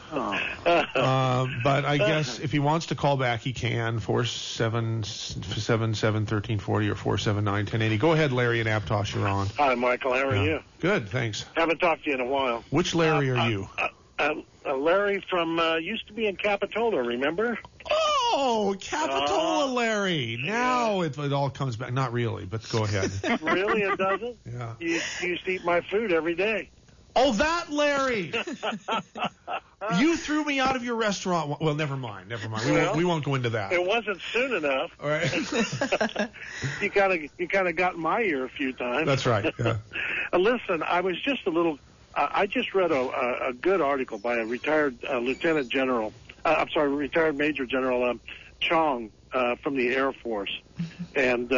But I guess if he wants to call back, he can. 477-1340 or 479-1080. Go ahead, Larry in Aptos. You're on. Hi, Michael. How are you? Good, thanks. Haven't talked to you in a while. Which Larry are you? Larry from used to be in Capitola, remember? Oh, Capitola Larry. Now it all comes back. Not really, but go ahead. Really? It doesn't? Yeah. You used to eat my food every day. Oh, that Larry. You threw me out of your restaurant. Well, never mind. We won't go into that. It wasn't soon enough. All right. You kind of got in my ear a few times. That's right. Yeah. Listen, I was just a little. I just read a good article by a retired Lieutenant General. retired Major General Chong from the Air Force, and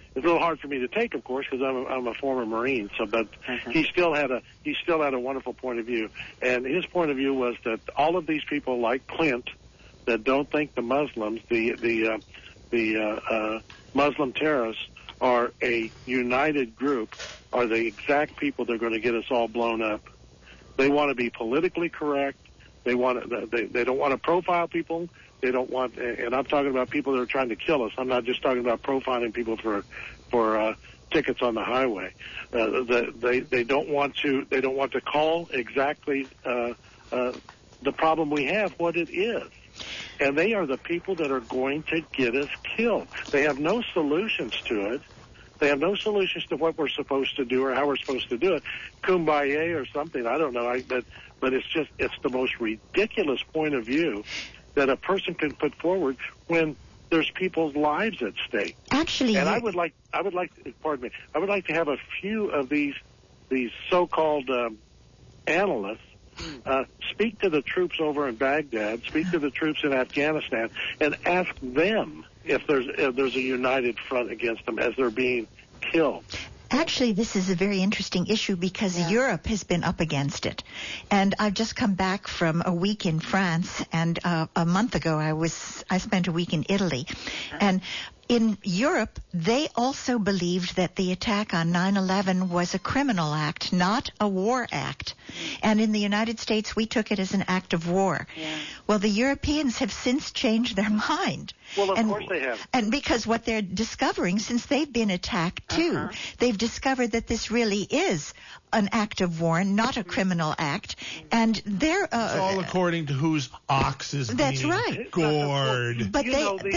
it's a little hard for me to take, of course, because I'm a former Marine. So, but he still had a wonderful point of view, and his point of view was that all of these people like Clint that don't think the Muslims, the Muslim terrorists, are a united group, are the exact people that are going to get us all blown up. They want to be politically correct. They don't want to profile people. They don't want, and I'm talking about people that are trying to kill us. I'm not just talking about profiling people for tickets on the highway. They don't want to call exactly the problem we have what it is. And they are the people that are going to get us killed. They have no solutions to it. They have no solutions to what we're supposed to do or how we're supposed to do it. Kumbaya or something, I don't know. But it's the most ridiculous point of view that a person can put forward when there's people's lives at stake. Actually, and I would like to have a few of these so-called analysts speak to the troops over in Baghdad, speak to the troops in Afghanistan, and ask them if there's a united front against them as they're being killed. Actually, this is a very interesting issue because Europe has been up against it. And I've just come back from a week in France, and a month ago I spent a week in Italy. And in Europe, they also believed that the attack on 9/11 was a criminal act, not a war act. And in the United States, we took it as an act of war. Yeah. Well, the Europeans have since changed their mind. Well, of course they have. And because what they're discovering, since they've been attacked too, they've discovered that this really is an act of war, not a criminal act. And they're... it's all according to whose ox is being gored. But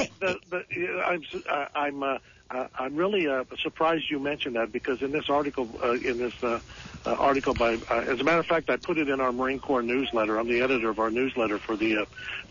I'm really surprised you mentioned that, because in this article, by, as a matter of fact, I put it in our Marine Corps newsletter. I'm the editor of our newsletter for the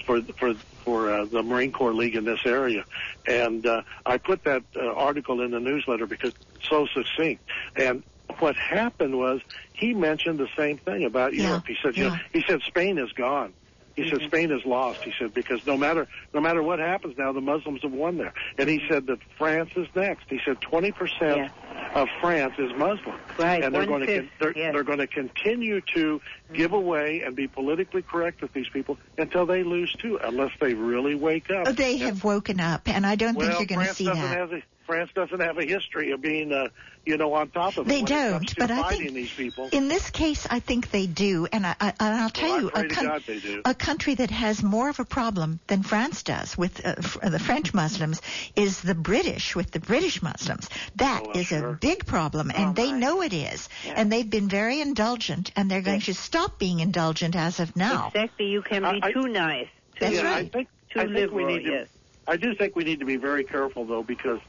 the Marine Corps League in this area, and I put that article in the newsletter because it's so succinct. And what happened was he mentioned the same thing about Europe. He said, he said Spain is gone. He said Spain is lost. He said because no matter what happens now, the Muslims have won there. And he said that France is next. He said 20% of France is Muslim, right? And they're going to continue to give away and be politically correct with these people until they lose too, unless they really wake up. They have woken up, and I don't think you're going to see that. France doesn't have a history of being, on top of it. They don't, but I think these people. In this case, I think they do, and I'll tell you, a country that has more of a problem than France does with the French Muslims is the British with the British Muslims. That is a big problem, and they know it is, and they've been very indulgent, and they're going to stop being indulgent as of now. Exactly, you can be too nice. That's right. I think we need to. I do think we need to be very careful, though, because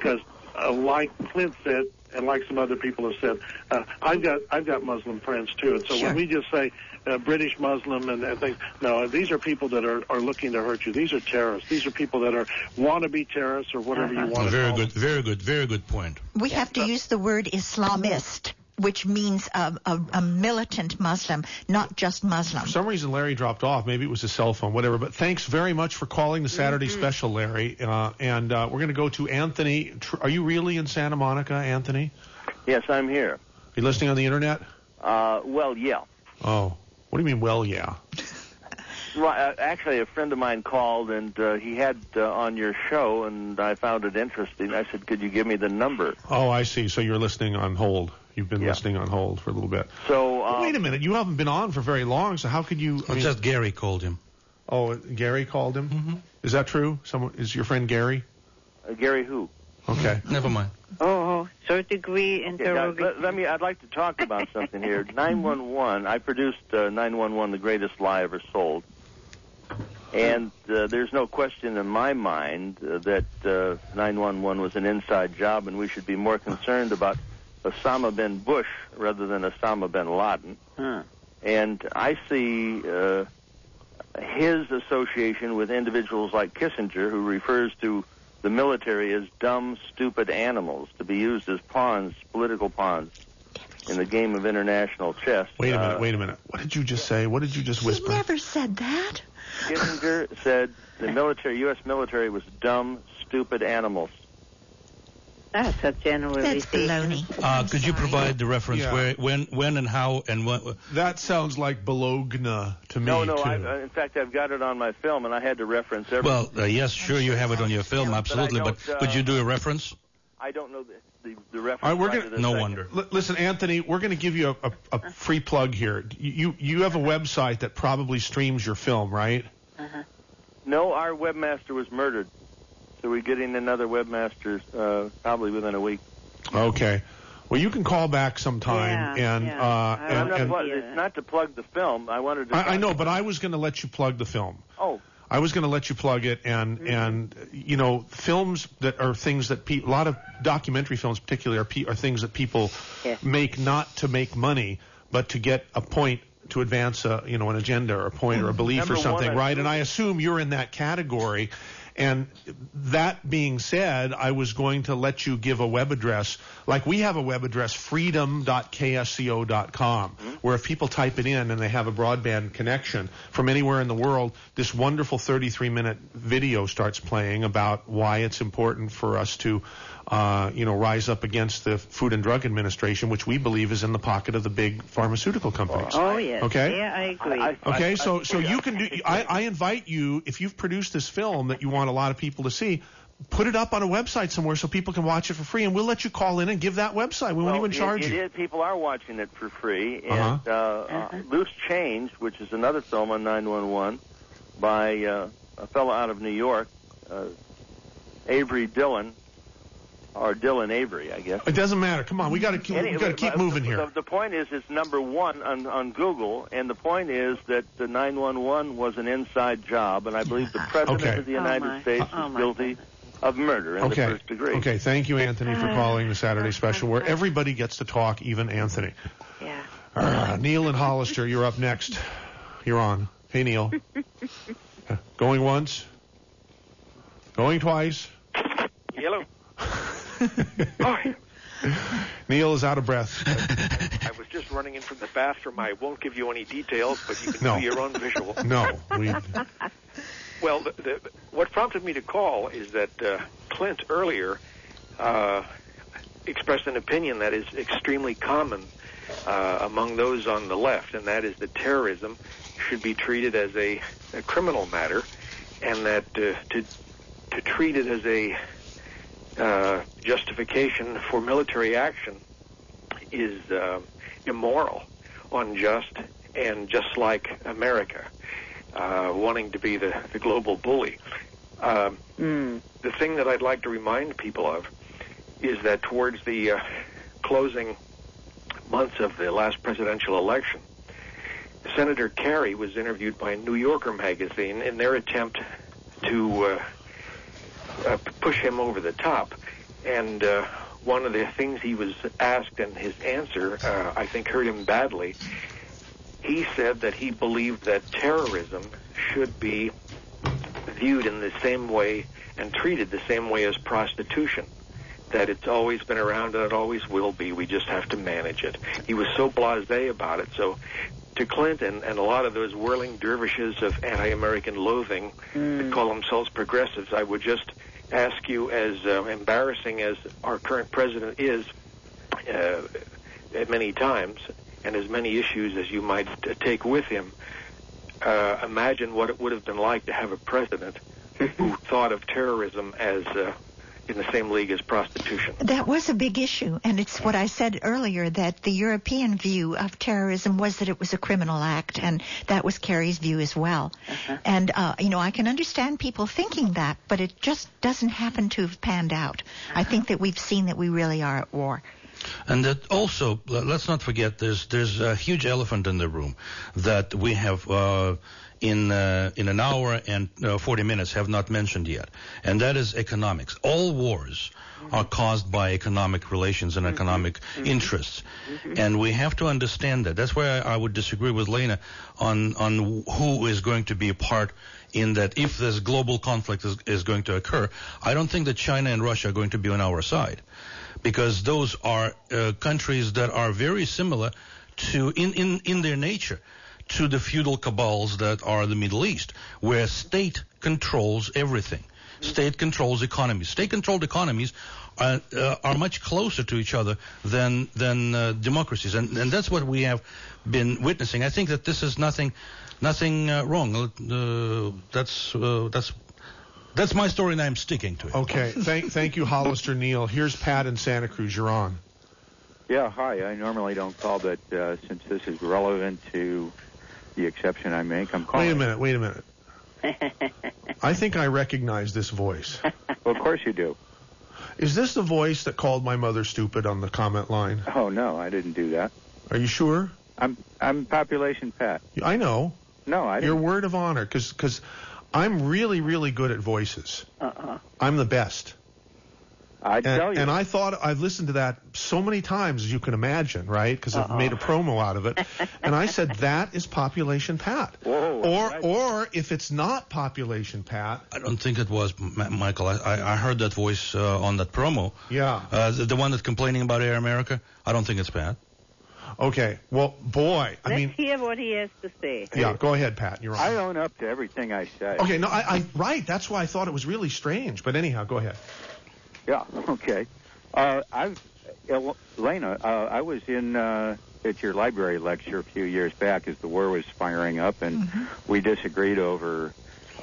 like Clint said, and like some other people have said, I've got Muslim friends too, and so when we just say British Muslim and things, no, these are people that are looking to hurt you. These are terrorists. These are people that are wannabe terrorists or whatever you want to call them. Very good point. We have to use the word Islamist, which means a militant Muslim, not just Muslim. For some reason, Larry dropped off. Maybe it was his cell phone, whatever. But thanks very much for calling the Saturday special, Larry. And we're going to go to Anthony. Are you really in Santa Monica, Anthony? Yes, I'm here. Are you listening on the Internet? Well, yeah. Oh, what do you mean, well, yeah? Right, actually, a friend of mine called, and he had on your show, and I found it interesting. I said, could you give me the number? Oh, I see. So you're listening on hold. You've been listening on hold for a little bit. So wait a minute. You haven't been on for very long, so how could you... just Gary called him. Oh, Gary called him? Mm-hmm. Is that true? Is your friend Gary? Gary who? Okay. Never mind. Oh, third degree interrogation. I'd like to talk about something here. 911, I produced 911, The Greatest Lie Ever Sold. And there's no question in my mind that 911 was an inside job, and we should be more concerned about Osama bin Bush rather than Osama bin Laden. And I see his association with individuals like Kissinger, who refers to the military as dumb, stupid animals to be used as pawns, political pawns, in the game of international chess. Wait a minute. What did you just say? What did you just whisper? He never said that. Kissinger said the military, U.S. military, was dumb, stupid animals. That's a generalization. That's baloney. Could you provide the reference Yeah. where, when, and how, and what? That sounds like Bologna to me, No, too. in fact, I've got it on my film, and I had to reference everything. Well, yes, sure, you have it on your film, absolutely. But could you do a reference? I don't know the reference. All right, we're right gonna, to this no second. wonder. Listen, Anthony, we're going to give you a free plug here. You have a website that probably streams your film, right? No, our webmaster was murdered. So we're getting another webmaster probably within a week. Okay. Well, you can call back sometime It's not to plug the film. I wanted to. I know, but I was going to let you plug the film. Oh. I was going to let you plug it, and you know, films that are things that a lot of documentary films, particularly, are things that people make not to make money, but to get a point, to advance an agenda or a point or a belief or something, right? And I assume you're in that category. And that being said, I was going to let you give a web address. Like we have a web address, freedom.ksco.com, where if people type it in and they have a broadband connection from anywhere in the world, this wonderful 33-minute video starts playing about why it's important for us to rise up against the Food and Drug Administration, which we believe is in the pocket of the big pharmaceutical companies. Oh, yes. Okay? Yeah, I agree. Okay, so you can do. I invite you, if you've produced this film that you want a lot of people to see, put it up on a website somewhere so people can watch it for free, and we'll let you call in and give that website. We won't even charge you. People are watching it for free. And Loose Change, which is another film on 911 by a fellow out of New York, Avery Dillon. Or Dylan Avery, I guess. It doesn't matter. Come on, we got to keep moving here. The point is, it's number one on Google, and the point is that the 911 was an inside job, and I believe the President of the United States is guilty of murder in the first degree. Okay, thank you, Anthony, for calling the Saturday Special, where everybody gets to talk, even Anthony. Yeah. Neil and Hollister, you're up next. You're on. Hey, Neil. Going once. Going twice. Hello. Neil is out of breath. I was just running in from the bathroom. I won't give you any details, but you can do your own visual. No. Well, what prompted me to call is that Clint earlier expressed an opinion that is extremely common among those on the left, and that is that terrorism should be treated as a criminal matter, and that to treat it as a justification for military action is immoral, unjust, and just like America, wanting to be the global bully. The thing that I'd like to remind people of is that towards the closing months of the last presidential election, Senator Kerry was interviewed by New Yorker magazine in their attempt to push him over the top. And one of the things he was asked, and his answer, I think, hurt him badly. He said that he believed that terrorism should be viewed in the same way and treated the same way as prostitution, that it's always been around and it always will be. We just have to manage it. He was so blasé about it. So to Clinton and a lot of those whirling dervishes of anti-American loathing that call themselves progressives, I would just ask you, as embarrassing as our current president is at many times, and as many issues as you might take with him, imagine what it would have been like to have a president who thought of terrorism as in the same league as prostitution. That was a big issue, and it's what I said earlier, that the European view of terrorism was that it was a criminal act, and that was Kerry's view as well. And, I can understand people thinking that, but it just doesn't happen to have panned out. I think that we've seen that we really are at war. And that also, let's not forget, there's a huge elephant in the room that we have in an hour and 40 minutes have not mentioned yet, and that is economics. All wars are caused by economic relations and economic interests, and we have to understand that. That's why I would disagree with Lena on who is going to be a part in that. If this global conflict is going to occur, I don't think that China and Russia are going to be on our side, because those are countries that are very similar to in their nature to the feudal cabals that are the Middle East, where state controls everything. State controls economies. State-controlled economies are much closer to each other than democracies, and that's what we have been witnessing. I think that this is nothing wrong. That's my story, and I'm sticking to it. Okay, thank you, Hollister Neal. Here's Pat in Santa Cruz. You're on. Yeah, hi. I normally don't call, but since this is relevant to the exception I make, I'm calling. Wait a minute. I think I recognize this voice. Well, of course you do. Is this the voice that called my mother stupid on the comment line? Oh, no, I didn't do that. Are you sure? I'm Population Pat. I know. No, I didn't. Your word of honor, because I'm really, really good at voices. I'm the best. I tell you. And I thought, I've listened to that so many times, as you can imagine, right? Because I've made a promo out of it. And I said, that is Population Pat. Whoa, or if it's not Population Pat. I don't think it was, Michael. I heard that voice on that promo. Yeah. The one that's complaining about Air America. I don't think it's Pat. Okay. Well, boy, Let's hear what he has to say. Yeah, go ahead, Pat. You're on. I own up to everything I say. Okay, no, right. That's why I thought it was really strange. But anyhow, go ahead. Yeah, okay. Elena, I was in at your library lecture a few years back as the war was firing up, and we disagreed over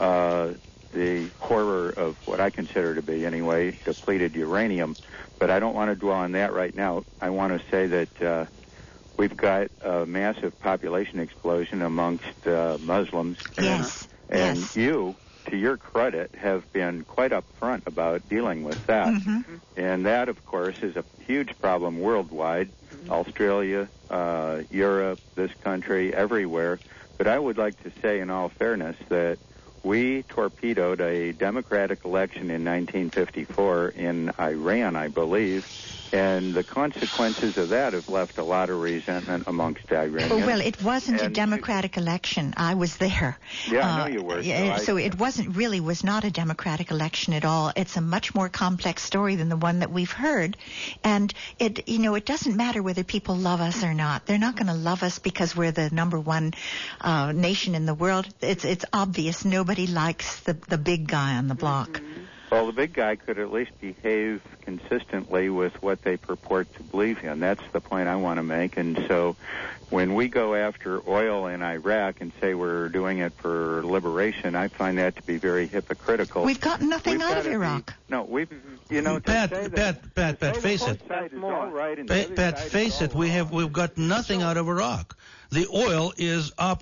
the horror of what I consider to be, anyway, depleted uranium. But I don't want to dwell on that right now. I want to say that we've got a massive population explosion amongst Muslims. And you, to your credit, have been quite upfront about dealing with that. And that, of course, is a huge problem worldwide. Australia, Europe, this country, everywhere. But I would like to say, in all fairness, that we torpedoed a democratic election in 1954 in Iran, I believe, and the consequences of that have left a lot of resentment amongst Iranians. Well, it wasn't a democratic election. I was there. Yeah, I know you were. So it was not a democratic election at all. It's a much more complex story than the one that we've heard. And it doesn't matter whether people love us or not. They're not going to love us because we're the number one nation in the world. It's obvious. Nobody likes the big guy on the block. Well, the big guy could at least behave consistently with what they purport to believe in. That's the point I want to make. And so when we go after oil in Iraq and say we're doing it for liberation, I find that to be very hypocritical. We've gotten nothing out of Iraq. No, we've, Pat, face it. Pat, face it. We've got nothing out of Iraq. The oil is up.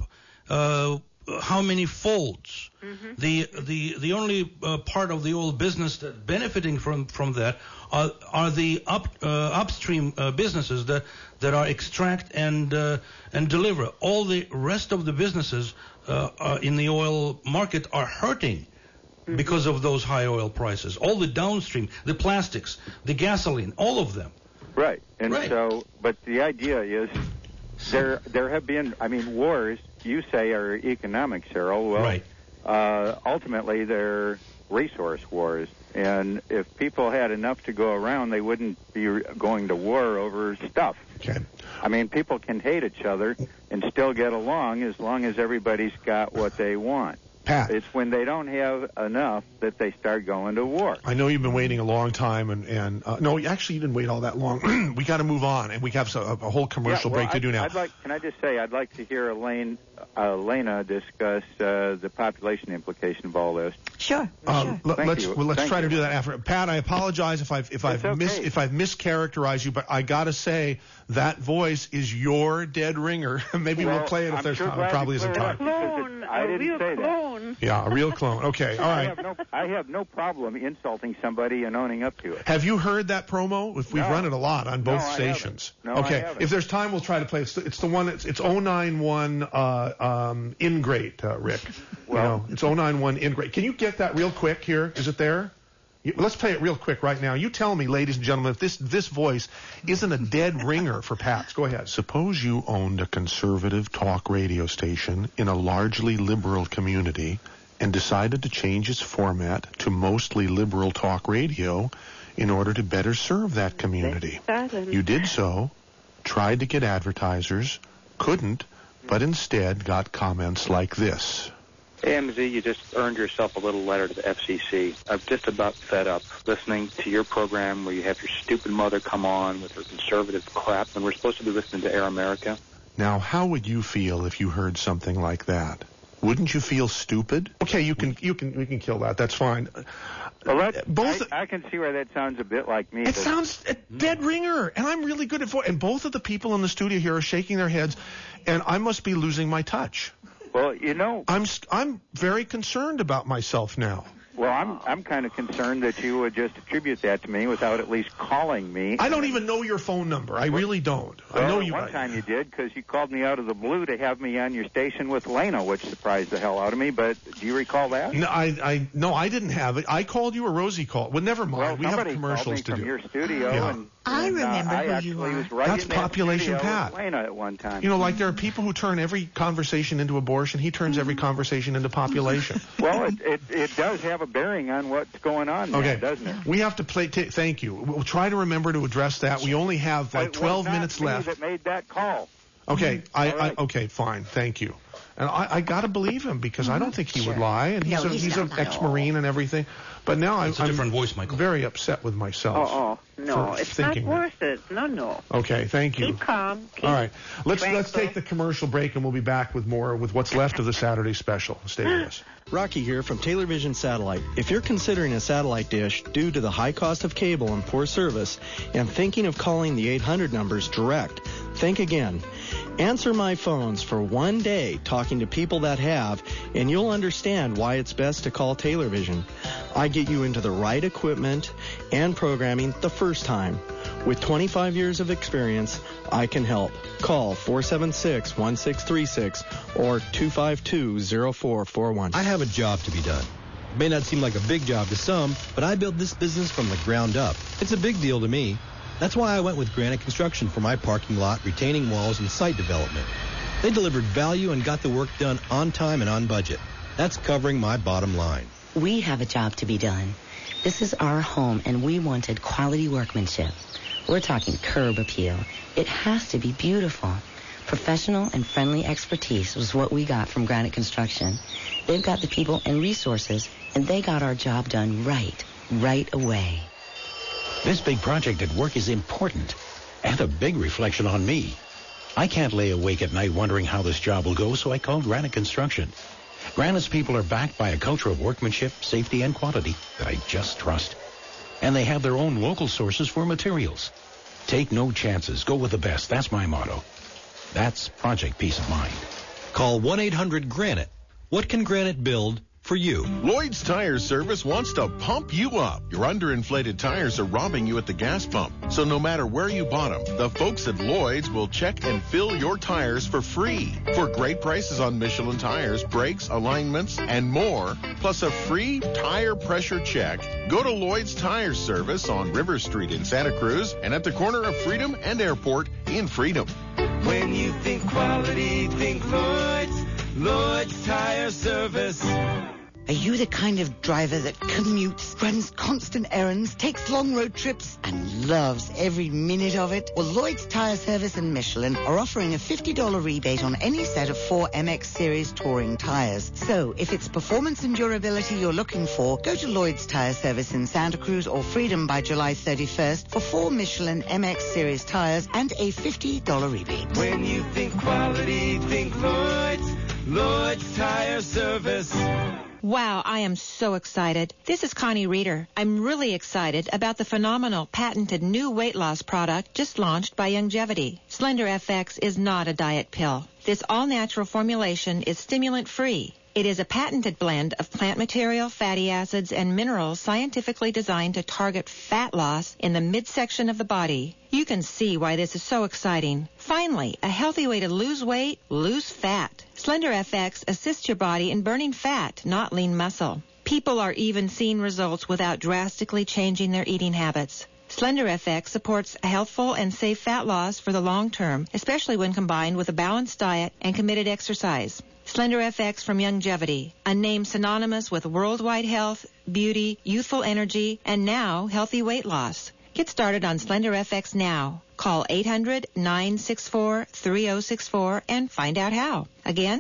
How many folds? The only part of the oil business that benefiting from that are the upstream businesses that are extract and deliver. All the rest of the businesses in the oil market are hurting because of those high oil prices. All the downstream, the plastics, the gasoline, all of them. Right. And so, but the idea is there have been, wars, you say, are economic, Cyril. Well, ultimately, they're resource wars. And if people had enough to go around, they wouldn't be going to war over stuff. Okay. People can hate each other and still get along as long as everybody's got what they want. Pat. It's when they don't have enough that they start going to war. I know you've been waiting a long time, and no, actually you didn't wait all that long. We got to move on, and we have a whole commercial break to do now. Can I just say, I'd like to hear Elena discuss the population implication of all this. Sure. Let's try to do that after. Pat, I apologize if I've mischaracterized you, but I got to say that voice is your dead ringer. Maybe we'll play it if there's time. It probably isn't time. I didn't say that. Yeah, a real clone. Okay, all right. I have no problem insulting somebody and owning up to it. Have you heard that promo? We've run it a lot on both stations. Okay, if there's time, we'll try to play it. It's the one. It's 091 Ingrate, Rick. It's 091 Ingrate. Can you get that real quick here? Is it there? Let's play it real quick right now. You tell me, ladies and gentlemen, if this voice isn't a dead ringer for Pats. Go ahead. Suppose you owned a conservative talk radio station in a largely liberal community and decided to change its format to mostly liberal talk radio in order to better serve that community. You did so, tried to get advertisers, couldn't, but instead got comments like this. AMZ, you just earned yourself a little letter to the FCC. I'm just about fed up listening to your program where you have your stupid mother come on with her conservative crap when we're supposed to be listening to Air America. Now, how would you feel if you heard something like that? Wouldn't you feel stupid? Okay, we can kill that. That's fine. Well, I can see why that sounds a bit like me. It sounds a dead ringer, and I'm really good at voice. And both of the people in the studio here are shaking their heads, and I must be losing my touch. Well, you know, I'm very concerned about myself now. Well, I'm kind of concerned that you would just attribute that to me without at least calling me. I don't even know your phone number. I really don't. Well, I know you. One time you did because you called me out of the blue to have me on your station with Leno, which surprised the hell out of me. But do you recall that? No, I didn't have it. I called you or Rosie called. Well, never mind. Well, we have commercials to do. From your studio, yeah. and I remember who you are. Was right That's in Population that Pat. With Lena at one time. You know, like there are people who turn every conversation into abortion. He turns every conversation into population. Well, it does have a bearing on what's going on now, doesn't it? We have to play. Thank you. We'll try to remember to address that. We only have like 12 minutes left. That made that call. Okay, okay, fine. Thank you. And I got to believe him because I don't think he would lie. And he's an ex-Marine and everything. But now I'm a different voice, Michael. Very upset with myself. No, it's not worth it. No. Okay, thank you. Keep calm. All right, let's take the commercial break and we'll be back with more with what's left of the Saturday special. Stay with us. Rocky here from Taylor Vision Satellite. If you're considering a satellite dish due to the high cost of cable and poor service and thinking of calling the 800 numbers direct, think again. Answer my phones for one day talking to people that have, and you'll understand why it's best to call Taylor Vision. I get you into the right equipment and programming the first time. With 25 years of experience, I can help. Call 476-1636 or 252-0441. I have a job to be done. It may not seem like a big job to some, but I built this business from the ground up. It's a big deal to me. That's why I went with Granite Construction for my parking lot, retaining walls, and site development. They delivered value and got the work done on time and on budget. That's covering my bottom line. We have a job to be done. This is our home, and we wanted quality workmanship. We're talking curb appeal. It has to be beautiful. Professional and friendly expertise was what we got from Granite Construction. They've got the people and resources, and they got our job done right away. This big project at work is important and a big reflection on me. I can't lay awake at night wondering how this job will go, so I called Granite Construction. Granite's people are backed by a culture of workmanship, safety, and quality that I just trust. And they have their own local sources for materials. Take no chances. Go with the best. That's my motto. That's Project Peace of Mind. Call 1-800-GRANITE. What can Granite build for you? Lloyd's Tire Service wants to pump you up. Your underinflated tires are robbing you at the gas pump. So no matter where you bought them, the folks at Lloyd's will check and fill your tires for free. For great prices on Michelin tires, brakes, alignments, and more, plus a free tire pressure check, go to Lloyd's Tire Service on River Street in Santa Cruz and at the corner of Freedom and Airport in Freedom. When you think quality, think Lloyd's Tire Service. Are you the kind of driver that commutes, runs constant errands, takes long road trips, and loves every minute of it? Well, Lloyd's Tire Service and Michelin are offering a $50 rebate on any set of 4 MX Series touring tires. So, if it's performance and durability you're looking for, go to Lloyd's Tire Service in Santa Cruz or Freedom by July 31st for 4 Michelin MX Series tires and a $50 rebate. When you think quality, think Lloyd's Tire Service. Wow, I am so excited. This is Connie Reeder. I'm really excited about the phenomenal patented new weight loss product just launched by Youngevity. Slender FX is not a diet pill. This all-natural formulation is stimulant-free. It is a patented blend of plant material, fatty acids, and minerals scientifically designed to target fat loss in the midsection of the body. You can see why this is so exciting. Finally, a healthy way to lose weight, lose fat. Slender FX assists your body in burning fat, not lean muscle. People are even seeing results without drastically changing their eating habits. Slender FX supports healthful and safe fat loss for the long term, especially when combined with a balanced diet and committed exercise. Slender FX from Youngevity, a name synonymous with worldwide health, beauty, youthful energy, and now healthy weight loss. Get started on Slender FX now. Call 800-964-3064 and find out how. Again,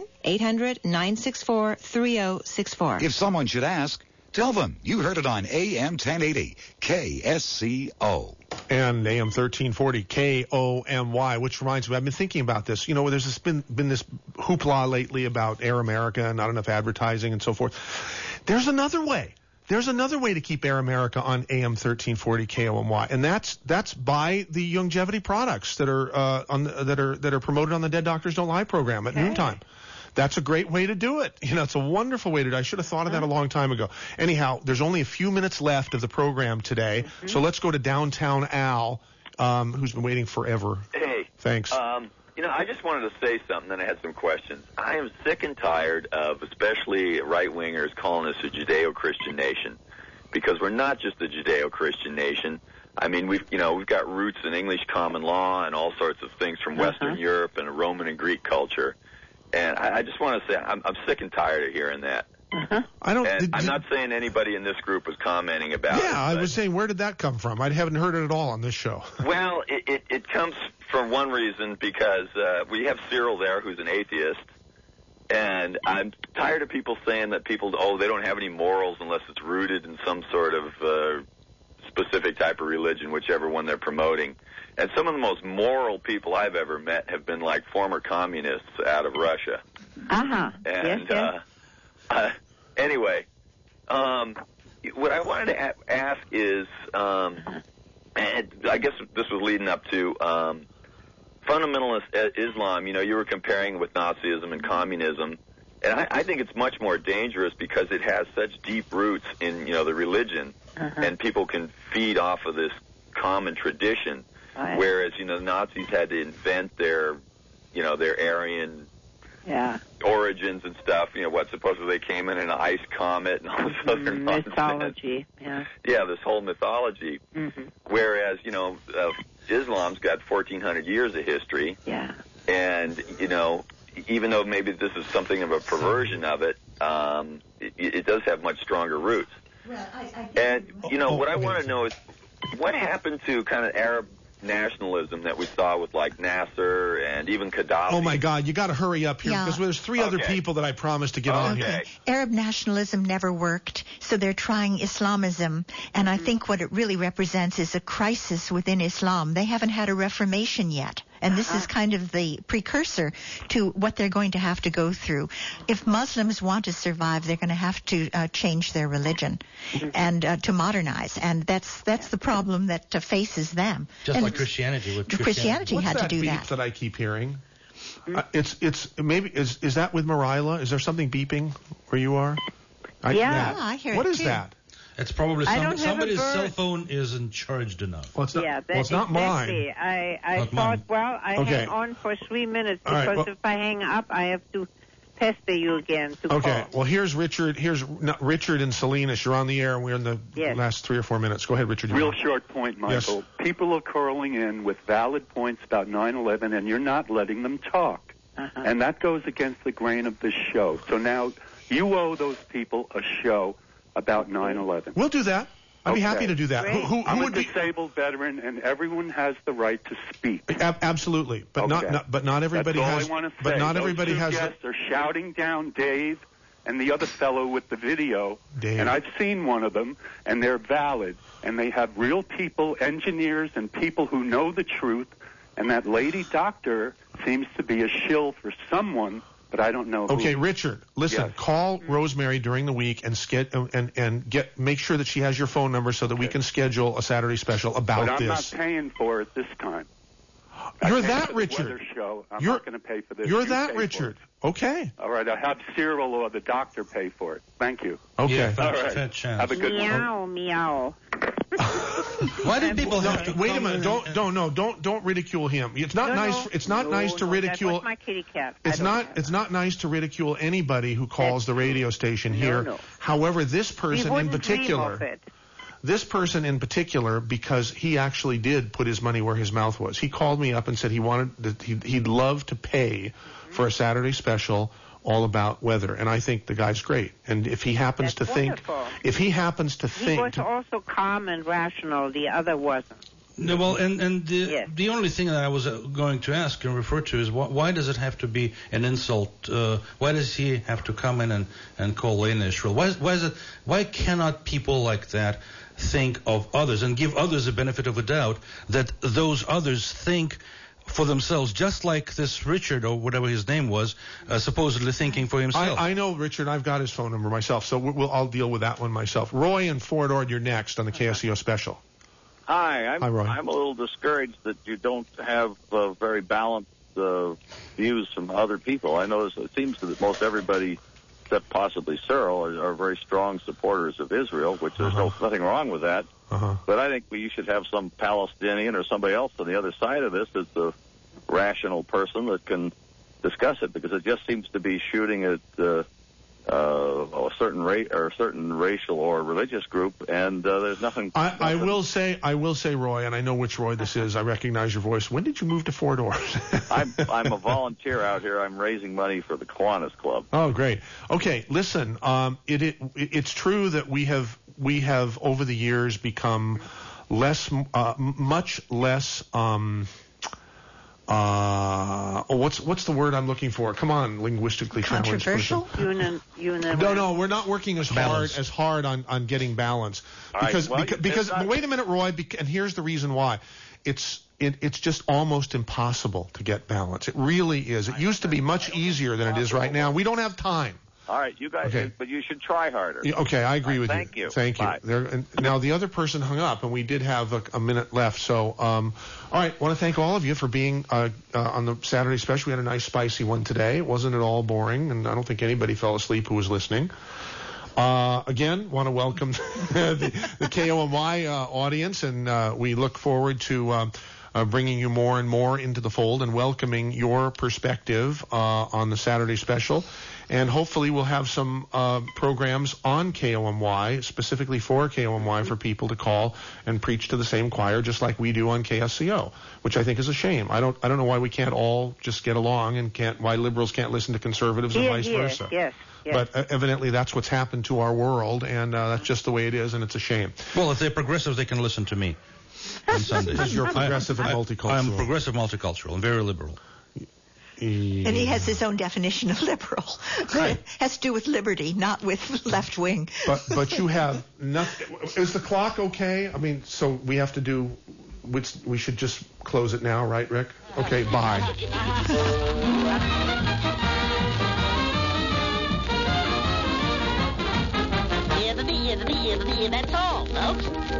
800-964-3064. If someone should ask, tell them you heard it on AM 1080 KSCO. And AM 1340 KOMY, which reminds me, I've been thinking about this. You know, there's been this hoopla lately about Air America, not enough advertising and so forth. There's another way. There's another way to keep Air America on AM 1340 KOMY, and that's by the Youngevity products that are that are promoted on the Dead Doctors Don't Lie program at noontime. That's a great way to do it. You know, it's a wonderful way to do it. I should have thought of that a long time ago. Anyhow, there's only a few minutes left of the program today, so let's go to Downtown Al, who's been waiting forever. Hey. Thanks. You know, I just wanted to say something, and I had some questions. I am sick and tired of especially right-wingers calling us a Judeo-Christian nation, because we're not just a Judeo-Christian nation. I mean, we've got roots in English common law and all sorts of things from Western Europe and Roman and Greek culture. And I just want to say I'm sick and tired of hearing that. I'm not saying anybody in this group was commenting about it. Yeah, I was saying, where did that come from? I haven't heard it at all on this show. Well, it comes from one reason, because we have Cyril there, who's an atheist, and I'm tired of people saying that people, they don't have any morals unless it's rooted in some sort of specific type of religion, whichever one they're promoting. And some of the most moral people I've ever met have been like former communists out of Russia. And anyway, what I wanted to ask is, and I guess this was leading up to fundamentalist Islam. You know, you were comparing with Nazism and communism, and I think it's much more dangerous because it has such deep roots in, the religion, and people can feed off of this common tradition. Whereas, the Nazis had to invent their Aryan origins and stuff. Supposedly they came in an ice comet and all this other nonsense. Mythology, Yeah, this whole mythology. Whereas, Islam's got 1,400 years of history. Yeah. And, even though maybe this is something of a perversion of it, it does have much stronger roots. Well, what I want to know is what happened to kind of Arab nationalism that we saw with like Nasser and even Gaddafi. Oh my God, you got to hurry up here because there's three other people that I promised to get on here. Arab nationalism never worked, so they're trying Islamism, and I think what it really represents is a crisis within Islam. They haven't had a reformation yet, and this is kind of the precursor to what they're going to have to go through. If Muslims want to survive, they're going to have to change their religion and to modernize, and that's the problem that faces them. Just like Christianity. Christianity had to do that. What's that beep that I keep hearing? It's maybe is that with Marilla? Is there something beeping where you are? I hear it. What is that? It's probably somebody's cell phone isn't charged enough. Well, it's not, yeah, it's not exactly. mine. I thought, hang on for 3 minutes because if I hang up, I have to pester you again to call. Well, here's Richard. Richard and Salinas. You're on the air, and we're in the last 3 or 4 minutes. Go ahead, Richard. Real short point, Michael. Yes. People are calling in with valid points about 9/11, and you're not letting them talk. And that goes against the grain of this show. So now you owe those people a show about 9/11. We'll do that. I'd be happy to do that. Who I'm would a disabled veteran, and everyone has the right to speak. Absolutely, but not everybody That's has. all I want to say. But not Those everybody two has. guests are shouting down Dave and the other fellow with the video, and I've seen one of them, and they're valid, and they have real people, engineers, and people who know the truth. And that lady doctor seems to be a shill for someone. But I don't know. Okay, who. Richard, listen. Call Rosemary during the week and make sure that she has your phone number so that we can schedule a Saturday special about But I'm this. not paying for it this time. You're I paid that for the Richard. weather show. I'm not going to pay for this. You're You that pay for Richard. it. Okay. All right. I'll have Cyril or the doctor pay for it. Thank you. Okay. All right. Have a good one. Meow. Why did people have to wait a minute? Don't ridicule him. It's not nice. It's not nice to ridicule. That was my kitty cat. It's not nice to ridicule anybody who calls the radio station here. No. However, this person in particular. Dream of it. This person in particular, because he actually did put his money where his mouth was. He called me up and said he'd love to pay for a Saturday special all about weather, and I think the guy's great. And if he happens to think, wonderful. if he happens to He think, was also calm and rational. The other wasn't. No, well, and the only thing that I was going to ask and refer to is why does it have to be an insult? Why does he have to come in and call in Israel? Why cannot people like that think of others and give others the benefit of a doubt that those others think for themselves, just like this Richard, or whatever his name was, supposedly thinking for himself? I know Richard. I've got his phone number myself, so I'll deal with that one myself. Roy and Fort Ord, you're next on the KSCO special. Hi, Hi, Roy. I'm a little discouraged that you don't have very balanced views from other people. I notice it seems that most everybody, except possibly Cyril, are very strong supporters of Israel, which there's nothing wrong with that. But I think you should have some Palestinian or somebody else on the other side of this that's a rational person that can discuss it, because it just seems to be shooting at a certain racial or religious group, and there's nothing. I will say, Roy, and I know which Roy this is. I recognize your voice. When did you move to Fort Ord? I'm a volunteer out here. I'm raising money for the Kiwanis Club. Oh, great. Okay, listen. It's true that we have over the years become much less. What's the word I'm looking for? Come on, linguistically challenged person. Controversial? No, we're not working as hard on getting balance. Because wait a minute, Roy, and here's the reason why. It's just almost impossible to get balance. It really is. It used to be much easier than it is right now. We don't have time. All right, you guys, but you should try harder. Okay, I agree with you. Thank you. Thank you. Bye. Now, the other person hung up, and we did have a minute left. So, all right, want to thank all of you for being on the Saturday special. We had a nice spicy one today. It wasn't at all boring, and I don't think anybody fell asleep who was listening. Again, want to welcome the KOMY audience, and we look forward to bringing you more and more into the fold and welcoming your perspective on the Saturday special. And hopefully we'll have some programs on KOMY, specifically for KOMY, for people to call and preach to the same choir, just like we do on KSCO, which I think is a shame. I don't know why we can't all just get along, and why liberals can't listen to conservatives and vice versa. Yes. But evidently that's what's happened to our world, and that's just the way it is, and it's a shame. Well, if they're progressives, they can listen to me on Sundays. Because you're progressive and multicultural. I'm progressive, multicultural, and very liberal. And he has his own definition of liberal. Right. It has to do with liberty, not with left wing. But you have nothing. Is the clock okay? I mean, so we have to do. We should just close it now, right, Rick? Okay. Bye. That's all, folks.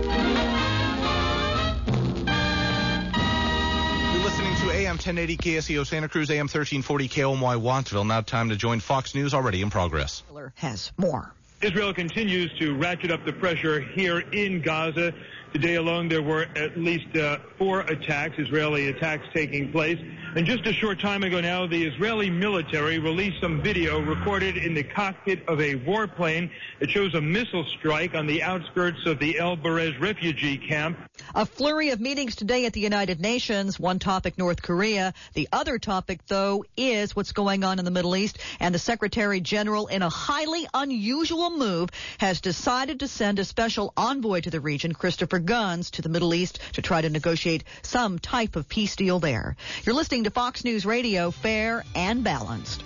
You're listening to AM 1080 KSCO Santa Cruz, AM 1340 KOMY Wattsville. Now time to join Fox News, already in progress. Has more. Israel continues to ratchet up the pressure here in Gaza. Today alone, there were at least 4 attacks, Israeli attacks taking place. And just a short time ago now, the Israeli military released some video recorded in the cockpit of a warplane. It shows a missile strike on the outskirts of the El Berez refugee camp. A flurry of meetings today at the United Nations. One topic, North Korea. The other topic, though, is what's going on in the Middle East. And the Secretary General, in a highly unusual move, has decided to send a special envoy to the region, Christopher Guns, to the Middle East to try to negotiate some type of peace deal there. You're listening to Fox News Radio, fair and balanced.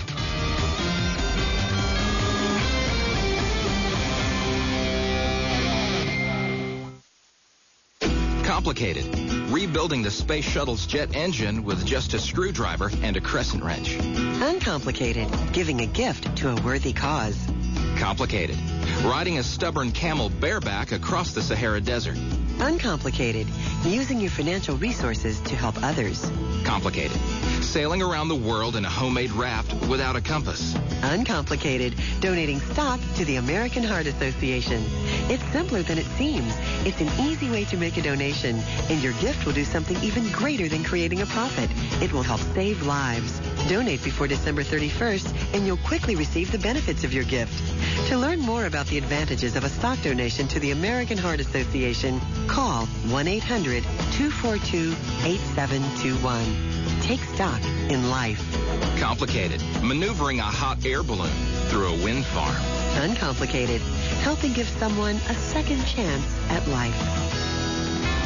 Complicated. Rebuilding the Space Shuttle's jet engine with just a screwdriver and a crescent wrench. Uncomplicated. Giving a gift to a worthy cause. Complicated. Riding a stubborn camel bareback across the Sahara Desert. Uncomplicated. Using your financial resources to help others. Complicated. Sailing around the world in a homemade raft without a compass. Uncomplicated. Donating stock to the American Heart Association. It's simpler than it seems. It's an easy way to make a donation, and your gift will do something even greater than creating a profit. It will help save lives. Donate before December 31st, and you'll quickly receive the benefits of your gift. To learn more about the advantages of a stock donation to the American Heart Association, call 1-800-242-8721. Take stock in life. Complicated. Maneuvering a hot air balloon through a wind farm. Uncomplicated. Helping give someone a second chance at life.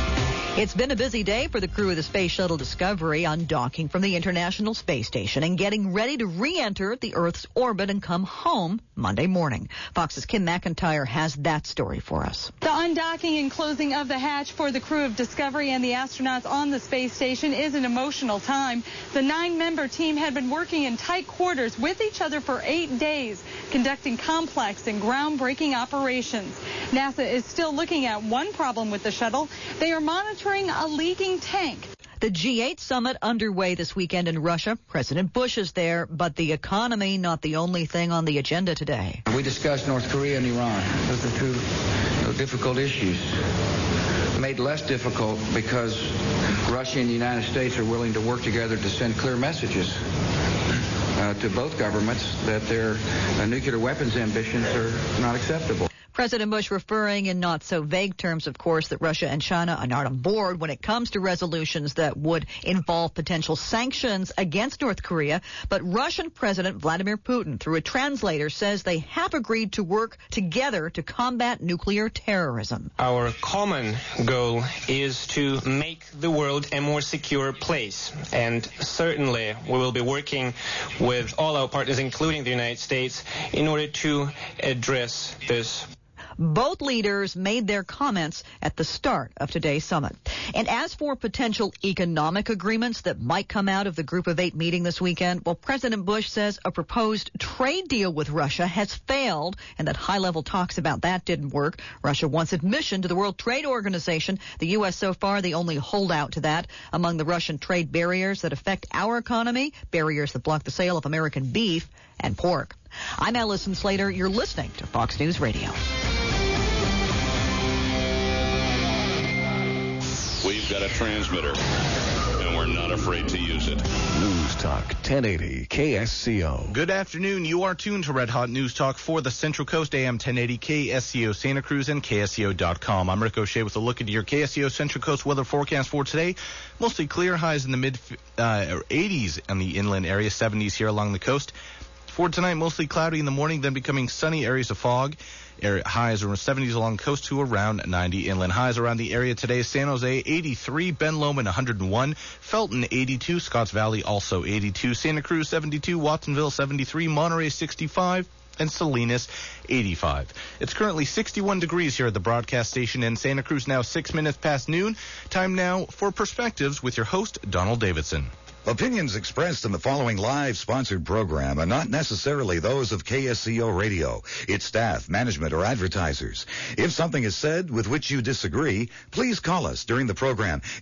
It's been a busy day for the crew of the Space Shuttle Discovery, undocking from the International Space Station and getting ready to re-enter the Earth's orbit and come home Monday morning. Fox's Kim McIntyre has that story for us. The undocking and closing of the hatch for the crew of Discovery and the astronauts on the space station is an emotional time. The 9-member team had been working in tight quarters with each other for 8 days, conducting complex and groundbreaking operations. NASA is still looking at one problem with the shuttle. They are monitoring a leaking tank. The G8 summit underway this weekend in Russia. President Bush is there, but the economy not the only thing on the agenda today. We discussed North Korea and Iran. Those are two difficult issues. Made less difficult because Russia and the United States are willing to work together to send clear messages to both governments that their nuclear weapons ambitions are not acceptable. President Bush referring in not so vague terms, of course, that Russia and China are not on board when it comes to resolutions that would involve potential sanctions against North Korea. But Russian President Vladimir Putin, through a translator, says they have agreed to work together to combat nuclear terrorism. Our common goal is to make the world a more secure place. And certainly we will be working with all our partners, including the United States, in order to address this. Both leaders made their comments at the start of today's summit. And as for potential economic agreements that might come out of the Group of 8 meeting this weekend, well, President Bush says a proposed trade deal with Russia has failed and that high-level talks about that didn't work. Russia wants admission to the World Trade Organization. The U.S. so far, the only holdout to that. Among the Russian trade barriers that affect our economy, barriers that block the sale of American beef and pork. I'm Allison Slater. You're listening to Fox News Radio. We've got a transmitter, and we're not afraid to use it. News Talk 1080 KSCO. Good afternoon. You are tuned to Red Hot News Talk for the Central Coast, AM 1080 KSCO Santa Cruz and KSCO.com. I'm Rick O'Shea with a look into your KSCO Central Coast weather forecast for today. Mostly clear, highs in the mid 80s in the inland area, 70s here along the coast. For tonight, mostly cloudy in the morning, then becoming sunny, areas of fog. Highs around 70s along the coast to around 90 inland. Highs around the area today: San Jose 83, Ben Lomond 101, Felton 82, Scotts Valley also 82, Santa Cruz 72, Watsonville 73, Monterey 65, and Salinas 85. It's currently 61 degrees here at the broadcast station in Santa Cruz, now 6 minutes past noon. Time now for Perspectives with your host, Donald Davidson. Opinions expressed in the following live sponsored program are not necessarily those of KSCO Radio, its staff, management, or advertisers. If something is said with which you disagree, please call us during the program.